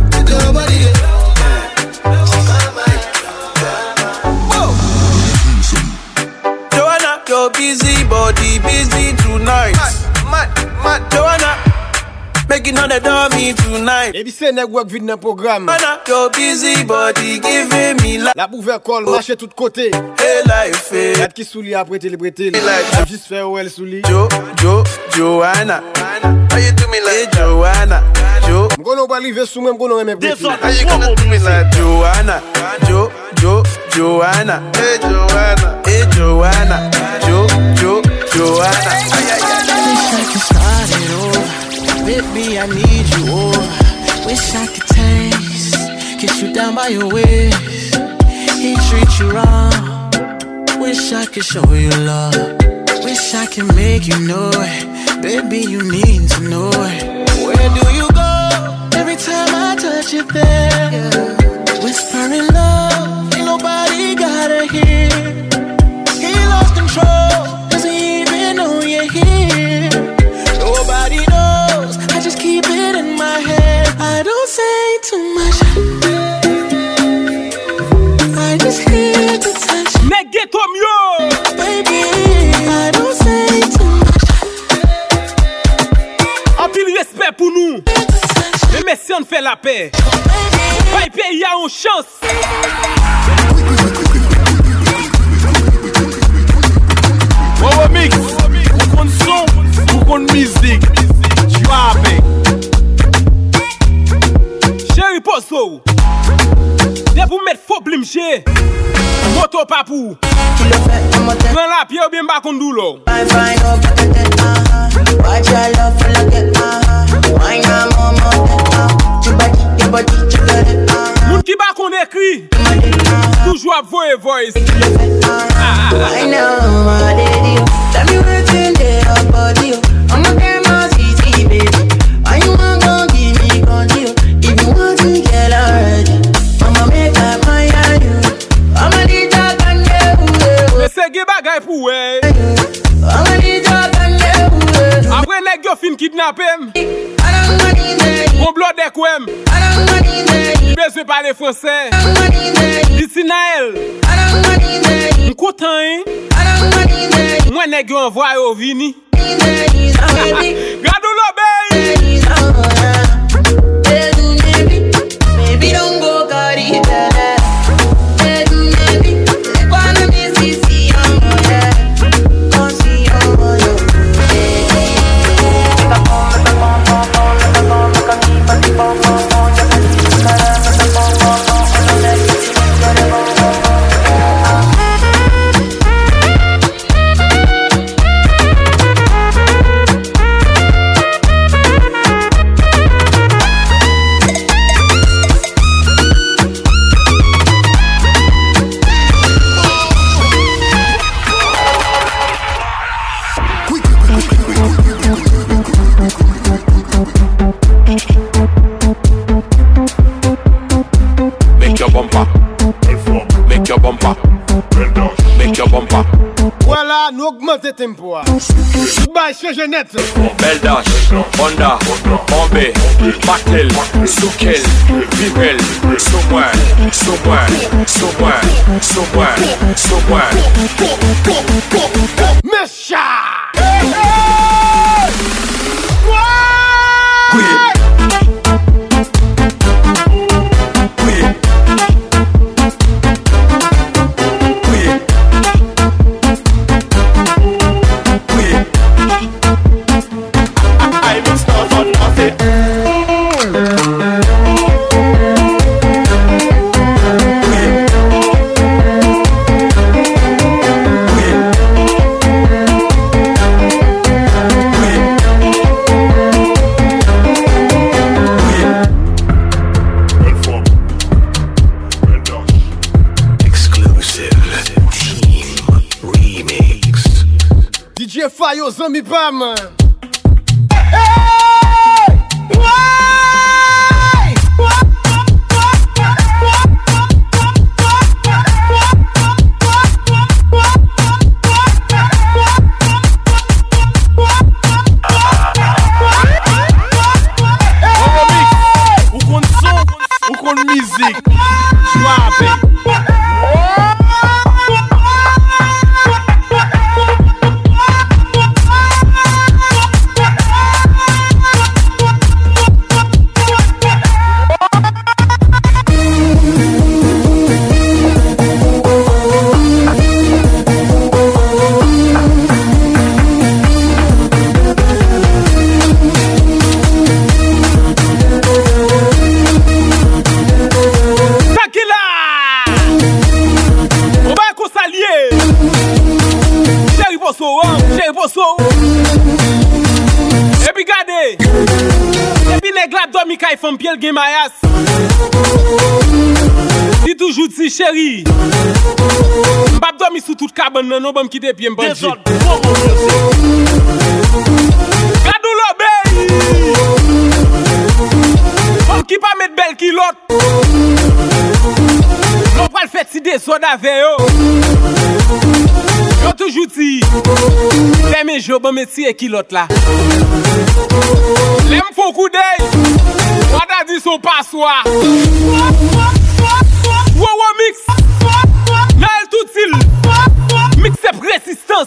Joanna, your busy body busy tonight. Joanna, making on the dummy tonight. Et puis c'est network vide dans programme. Joanna, your busy body giving me life. La bouver col, marcher tout côté. Hey life. Gat qui souli après te le prêter. Juste faire well souli. Joanna. How you do me like Joanna? M'kono pas liver sous même m'kono même prêter. How you gonna do me like Joanna? Joanna. Hey Joanna. Hey Joanna. Joanna. Wish I could start it over. Baby, I need you over. Wish I could taste, kiss you down by your waist. He treat you wrong. Wish I could show you love. Wish I could make you know it. Baby, you need to know it. Where do you go? Every time I touch you there, whispering love, ain't nobody gotta hear. He lost control, doesn't even know you're here. Nobody knows, I just keep it in my head. I don't say too much, I just hear the touch. Negate yo, baby, I don't say too much. En pile respect pour nous. Mais merci on fait la paix. Pas pays y a une chance. Wow mix, ou kon son, ou kon musique. Chéri poso. Dès pour mettre faux blimché. Moto papou. Prends la pied ou bien bas kon doulo. Watch your love for like it, why not more, your body, you got it, Moun ki ba kon écrit, toujours à voice. I know, my daddy, tell me what's in there, body, I'm a grandma's easy, baby. Why you want gon' give me control? If you want to get already, I'ma make up my you. I'ma need that and you. Mais c'est gay bagay pou ouais. I'ma need that and you. Après nèg yo fin kidnapper m. Mon blood de kwem. Besoin parler français. D'ici Naël. M'content hein. Moi nèg yo envoie au vini. Gado lo bay. Baby don't go carry that. Voilà, nous augmentons le tempo. Bye, chez Jeannette. Belle Dash, Honda, Bombay, Mactel, Soukel, Vibel, Saumon, Mécha! Fayo zami pam. Ou kon musique. Jwape. poso. Et puis gardez. Et puis les glades dormi kay font pied le game mayas. Dis toujours si chéri. M'pap dormi sous toute cabane non bon quitter pied m'bandi. Gadou l'obéi. Comme qui pas mettre belle qui l'autre. L'on va le faire si des sodas avec eux. Yo toujours dit. Fais mes jours bon métier qui l'autre là. L'aime faut coup d'œil. On a dit son passoire. Wow mix. Naël tout il. Mix c'est résistance.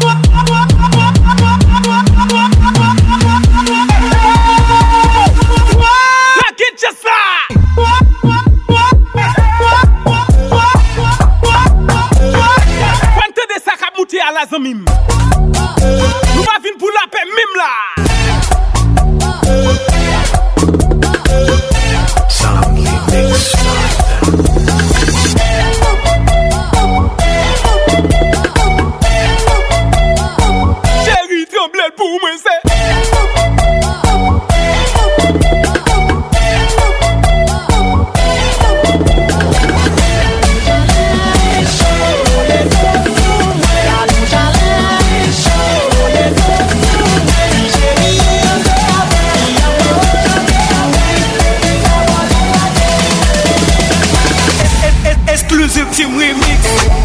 La kid just là. Quante de ça qu'a mouté à la zamim. Nous va venir pour la paix mime là. Chérie, tremble pour moi, c'est. Exclusive team remix.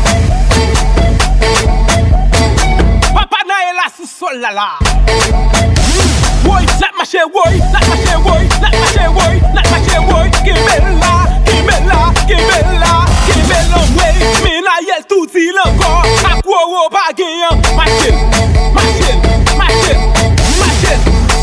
Papa Naël là sous sol là là. Woy, la marché woy, la marché woy, la marché woy, la marché woy. Kibella, Kibella, Kibella, Kibella woy. Mais Naël tout il encore. A quoi ou pas gagnant? Machine, machine, machine, machine.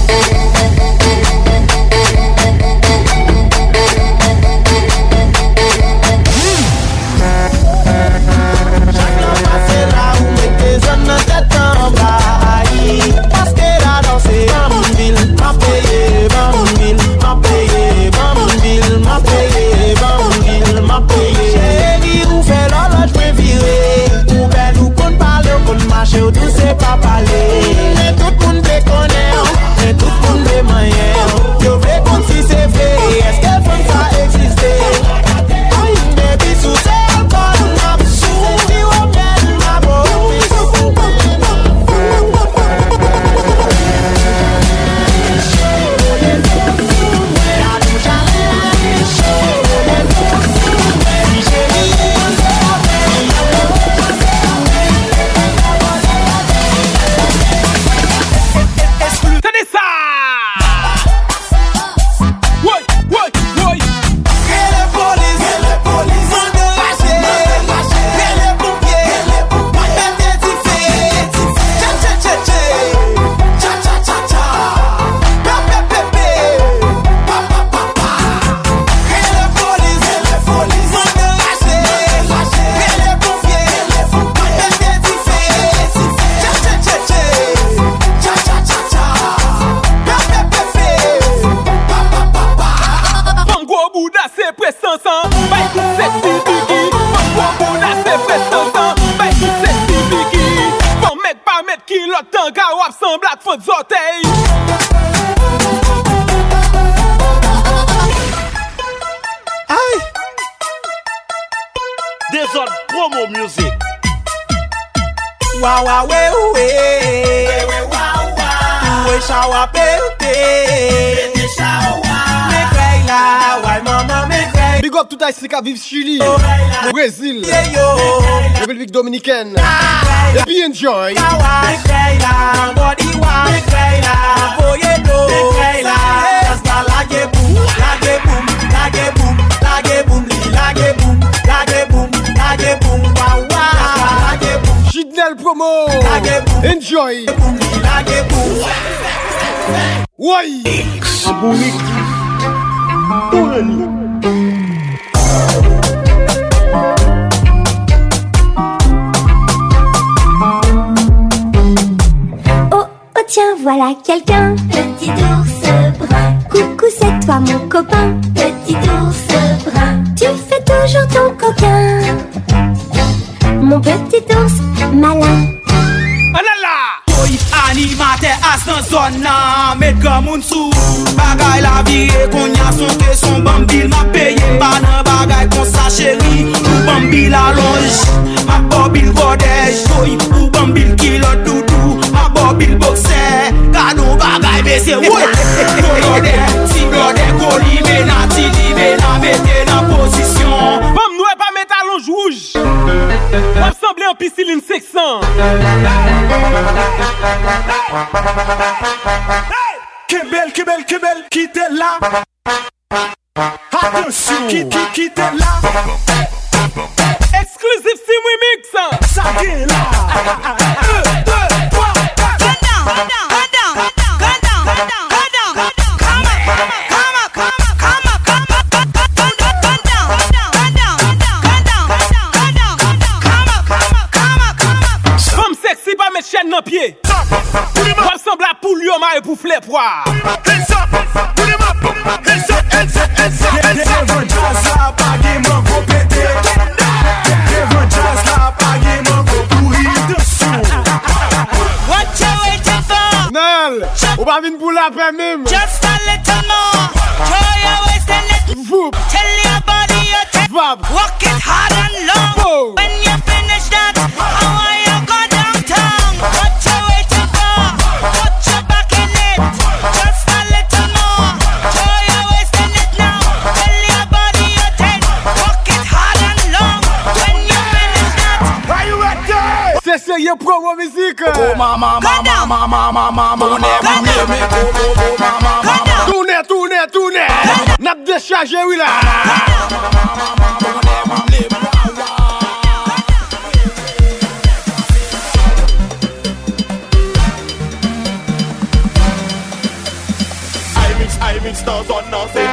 Parce que la danse est bambile, m'a payé, bambile, m'a payé, bambile, m'a payé, bambile, m'a payé. Chérie, ou fait l'horloge, je virer. Ou belle, ou qu'on parle, ou qu'on marche, ou tout c'est pas parler. Mais tout le monde te connaît, mais tout le monde est moyen. Tu veux qu'on si c'est fait, est-ce que font ça exister? Baby, sous c'est encore une map, sous si on vient de ma Desert promo music. Wow, wow, we shower pete. Me cry la, why mama me cry. Big up tout Haïtien qui vivent Chili, Brésil, République Dominicaine. Et puis enjoy. Me cry la, body wa. Me cry la, boye do. Me cry la, just lage boom, lage boom, lage boom, lage boom, lage boom, lage boom, lage boom, wow wow. Lage boom. Chidnel promo. Enjoy. Lage boom. Ouais. Oh, tiens, voilà quelqu'un. Petit ours brun. Coucou, c'est toi mon copain. Petit ours brun. Tu fais toujours ton coquin. Mon petit ours malin. Alala. Boy, Kebel, qui t'es là? Attention, qui t'es là? Exclusive Sim Remix. Ça vient là. 1, 2, 3, 4. Go down. Comme sexy, pas mettre chaîne dans pied. Comme semble à poule, yo, ma pour fleur poire. Ou pas venir pour la paix même. Just a little more. Throw your waist and let Voop. Tell your body your take. Walk it hard and long. Whoa. When you finish that, I want you go downtown. What you waiting for? Put your back in it. Just a little more. Throw your waist in it now. Tell your body your take. Walk it hard and long. When you finish that, are you ready? C'est sérieux promo musique. Oh mama. Tournez. N'a déchargé, oui là. I mix stars on nothing.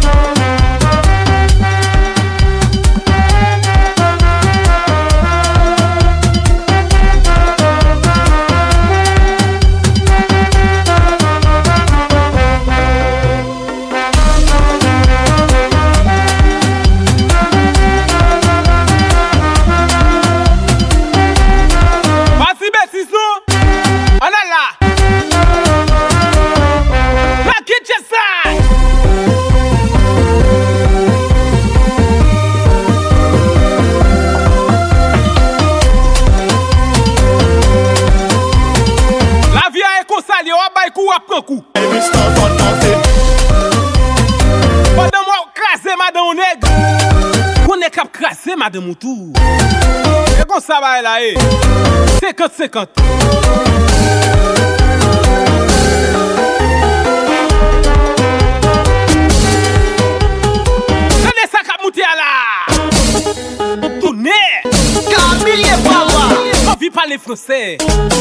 Pendant moi, craser madame on nègre. On est cap craser madame Moutou. Et comme ça va là, 50-50. Donnez ça cap mouté à la. Tournez. Camille Power. On vit parler français.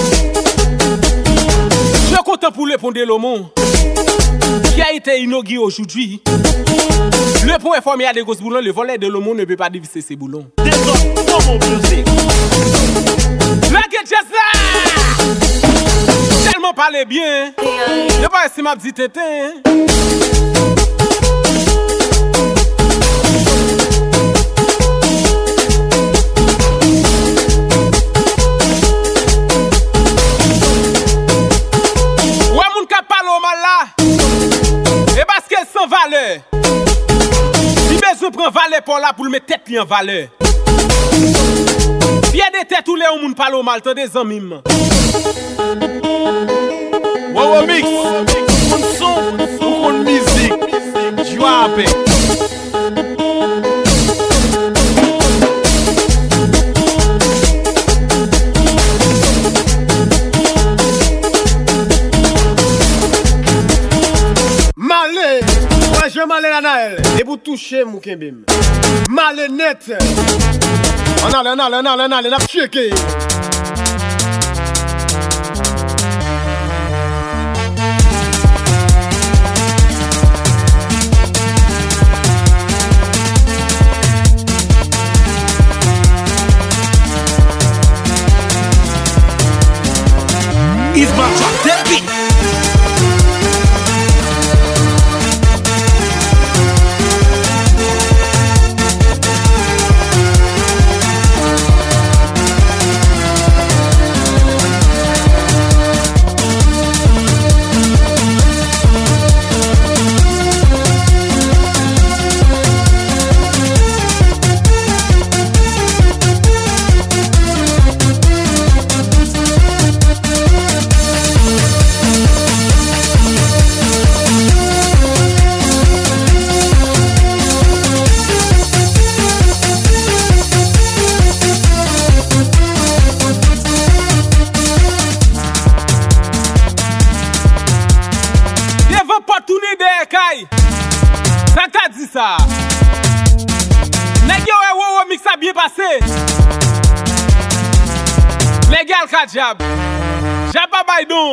Je suis content pour le pont de Lomont qui a été inauguré aujourd'hui. Le pont est formé à des grosses boulons. Le volet de Lomont ne peut pas diviser ses boulons. Des autres, comment musique? La guette là! Tellement parler bien. Je pas si ma petite tétin. Et parce qu'elle sans valeur. Si besoin prend valeur pour là pour le mettre tête en valeur. Pied de tête tous les gens parlent mal, t'as des amis. Wow mix. Un son ou une musique. Joie à paix. Je m'allais la naël et pour toucher mon kembim. Malé net. On a checké. Isma drop that beat. ça bien passé. Les gars, le jab. Jab pas baïdon.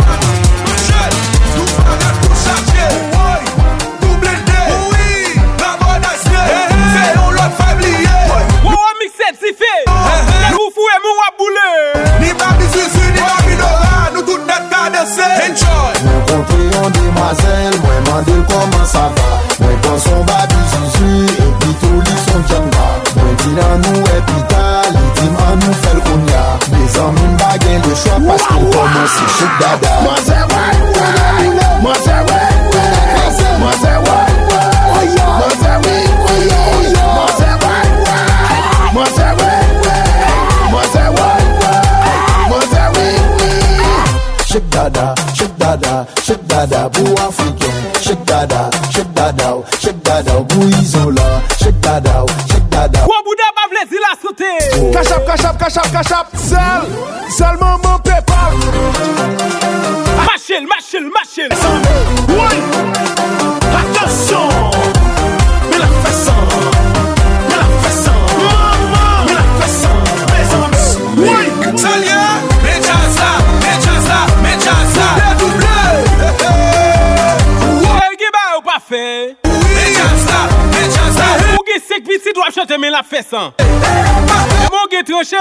Mixette si fait. Nous fouets mon waboulé. Ni babi susu, ni babi dora. Nous tout net ka danser. Enjoy. Moi rencontré en demoiselle, moi mandé comment ça va. Moi prends son babi susu et puis tout lui son jamba. Moi dis là nous hôpital, il dit man nous fait le konya. Les hommes baguent le choix parce qu'on commence chez dada. Moi c'est ouais, moi c'est ouais, moi c'est ouais, moi c'est oui, moi c'est ouais. Moi c'est ouais, moi c'est ouais, moi c'est oui. Shake dada, bou africain. Shake dada, bou isola. Shake dada. Quoi bouda pas vle si la sauté. Cash up, seul maman PayPal. Machel. Oui. Attention. Mais la façon. Oui, Salia, Mechaza. Dédoublé. Giba ou pas fait. Mechaza. Ou qui c'est que petit doit chanter mais la fait sans. Mon gars tranché.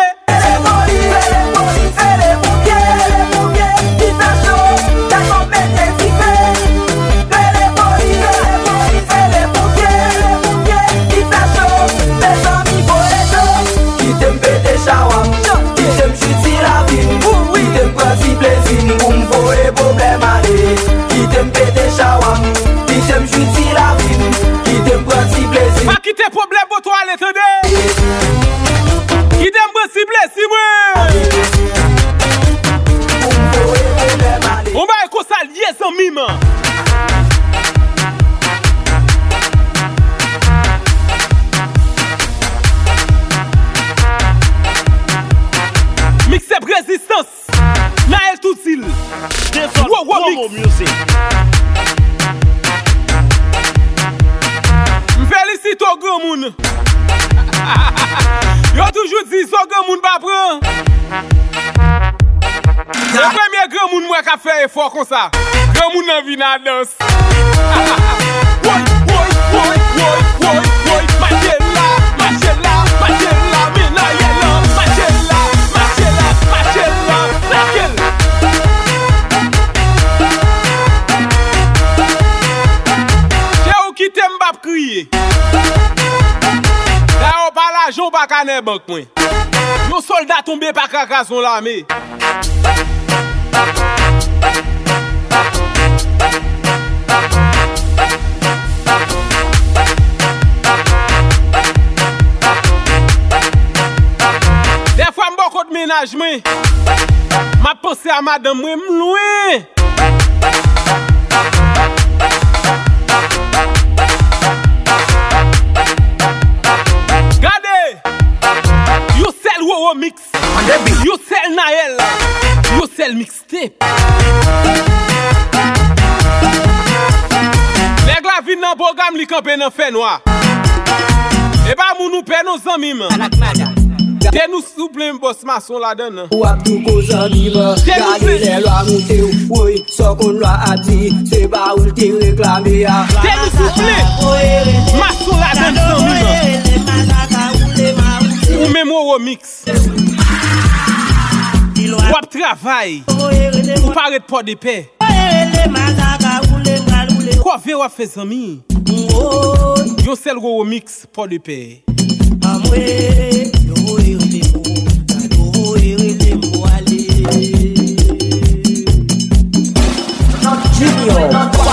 Pas quitter problème pour toi, l'étendard. Qui t'aime possible, si moi. On va écouter ça lié sans mime. Mix-up résistance. Naël Toutil. Wow, music. Félicite au grand moun. Yo toujours dit so grand moun pas prend. Le premier grand moun moi qui a fait effort comme ça. Grand moun nan vin à danse. Woy. Machela, mina yella. Machela. Qui t'aime pas crier. Là on parle l'argent pas caner banque moi. Nos soldats tombés par carcassonne l'armée. Des fois m'boko de ménage moi. M'a pensé à madame moi m'loin. Wow mix, you sell Naël, you sell mixtape. Les gars viennent dans le programme, li campé dans fait noir. Et pas nous paie nos amis. T'es nous souple un boss maçon là-dedans. Ou a tout cause en vivre. Gardez les lois montées. Oui, ce qu'on l'a a dit, c'est pas où t'es réclamé. T'es nous souple maçon là-dedans. Ou même au mix. Ou ap travail. Ou paraît pas de paix. Quoi fait ou fait zami? Yo sel go mix pas de paix. Junior.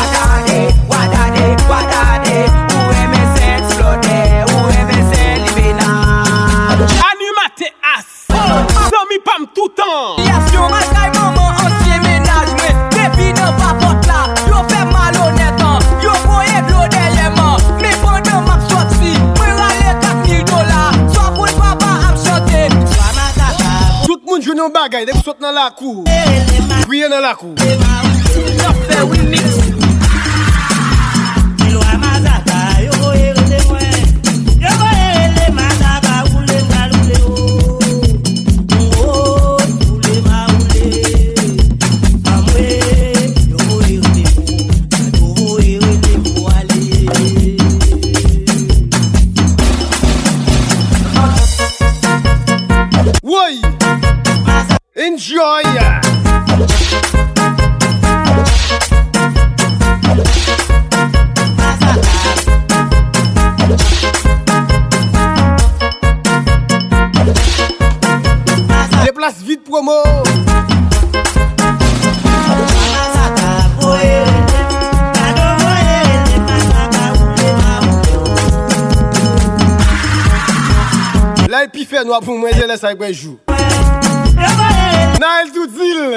Animate as. Zami pam tout temps. Yes, yo, my guy, maman, entier ménage, mais depuis ne pas porte là, yo fait malhonnête, yo voyez de l'eau derrière moi, mais pendant ma sortie, moi râler $4,000, soit pour le papa à me chanter. Tout le monde joue dans le bagage, dès que vous sautez dans la cour, criez dans la cour. Enjoy. Déplace vite promo. Là, il peut faire noir pour moi, je laisse avec jour. Naël Toudzil.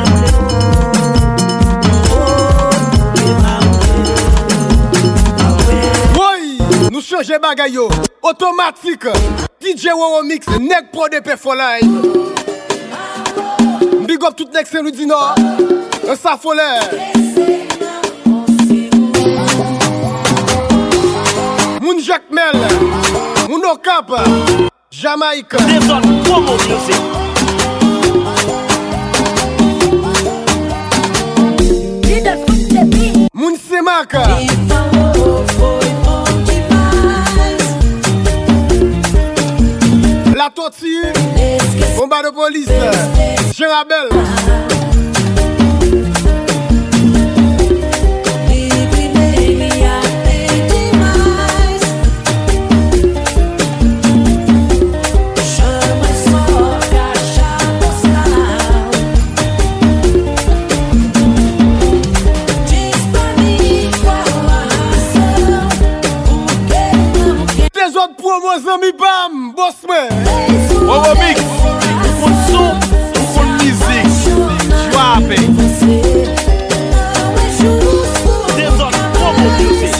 Oui, nous changeons bagay yo. Automatique. DJ Wow Mix, Nek Pro de P4 Live. Big up tout Nek Saint-Louis du Nord. Un Safolè. Moun Jacques Mel. Moun Okap. Jamaïque. Des autres promo music. Moun Semak. La tortue. Combat de police. Jean Abel. Promos amis bam, boss man. Wow Mix, on son, on musique. Joie. Des autres promos musique.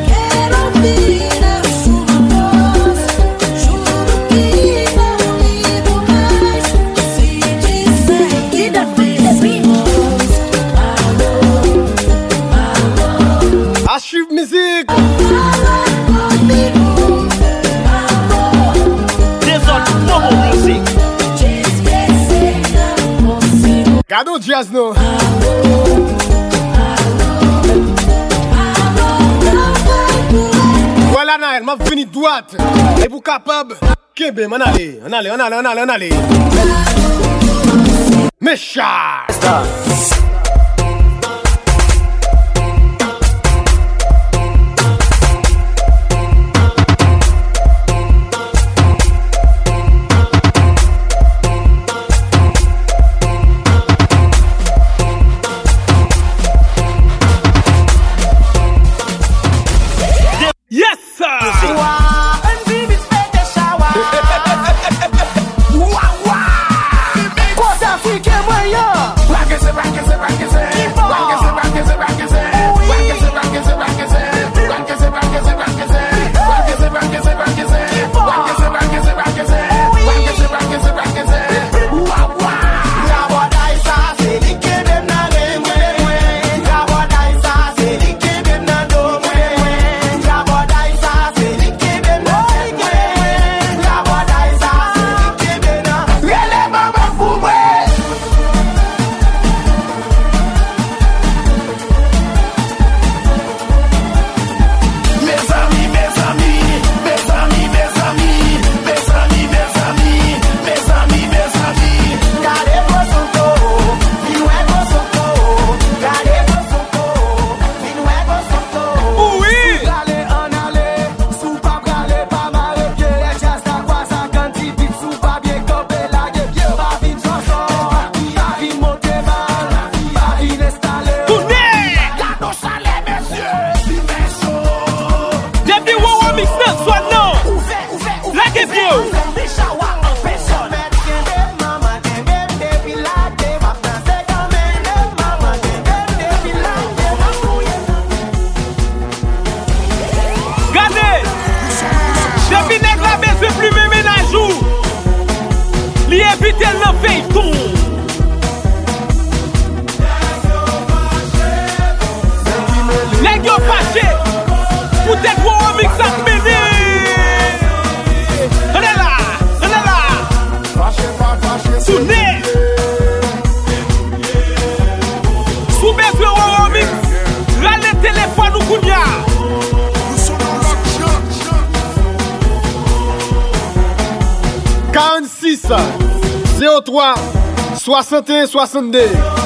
Archive musique. Gado jazz no. Voilà Naël, m'a venu droite. Et vous capable, Kébé, on allez. Méchant. Yes, sir. 61, 62.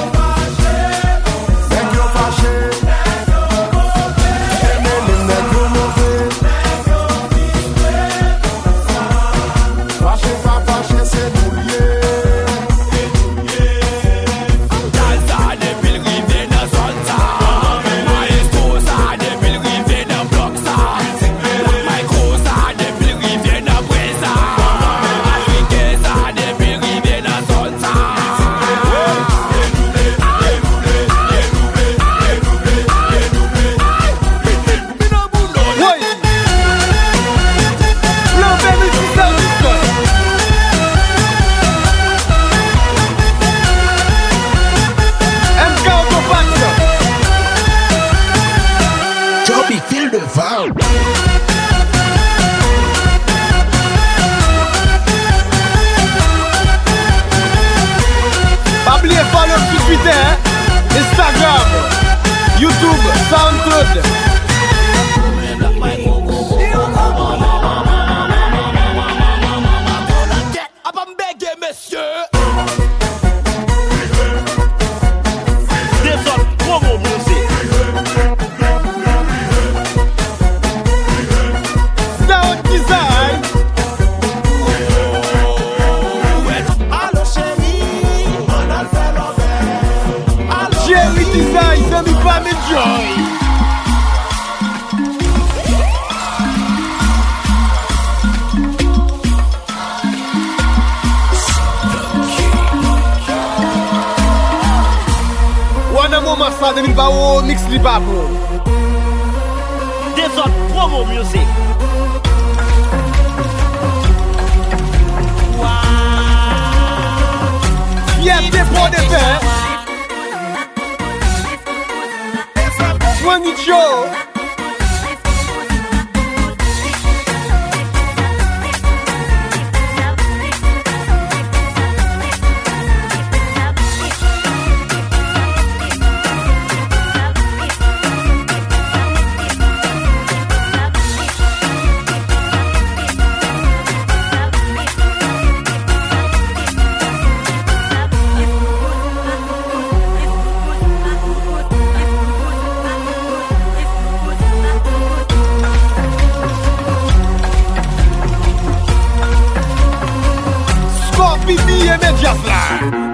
Instagram, YouTube, SoundCloud. Ça 2000 bao mix li pas bon. Des autres promo music. Fierté pour des faits. Soigne show. Bibi et Medias là.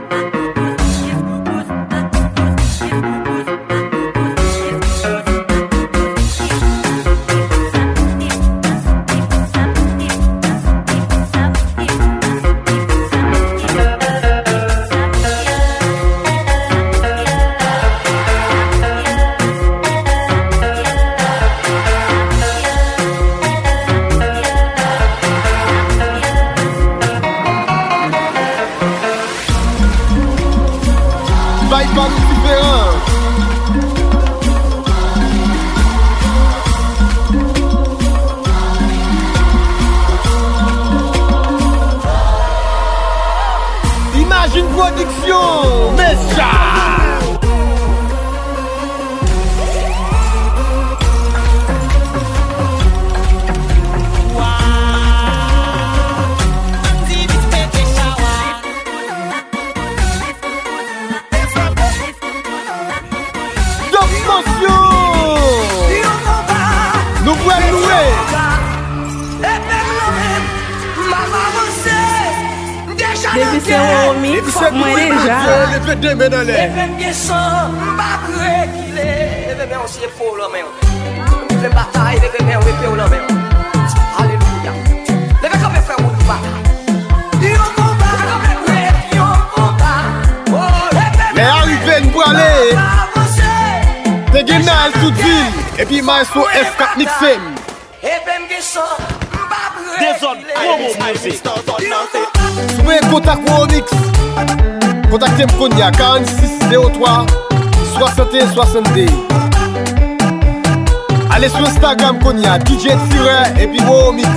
Imagine production, mais ça. Nous pouvons louer. Depuis c'est un mix, moi déjà. Mais arrivé nous pour aller. T'es gagné toute ville. Et puis maestro F4 mixé. Des autres promo music. Si vous voulez contact pour mix, contactez-moi 46 03 61 62. Allez sur Instagram Konya DJ et puis Wow Mix.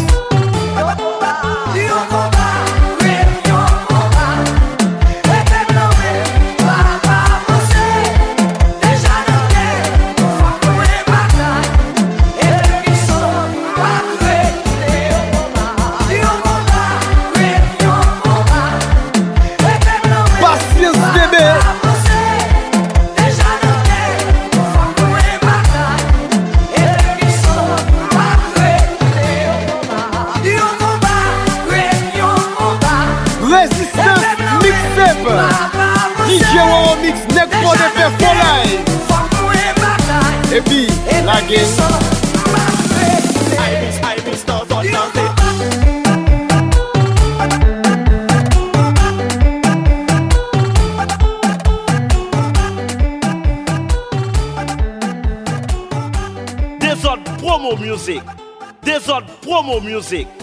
monde fait folie. Et puis, la guerre. Desert promo music. Desert promo music.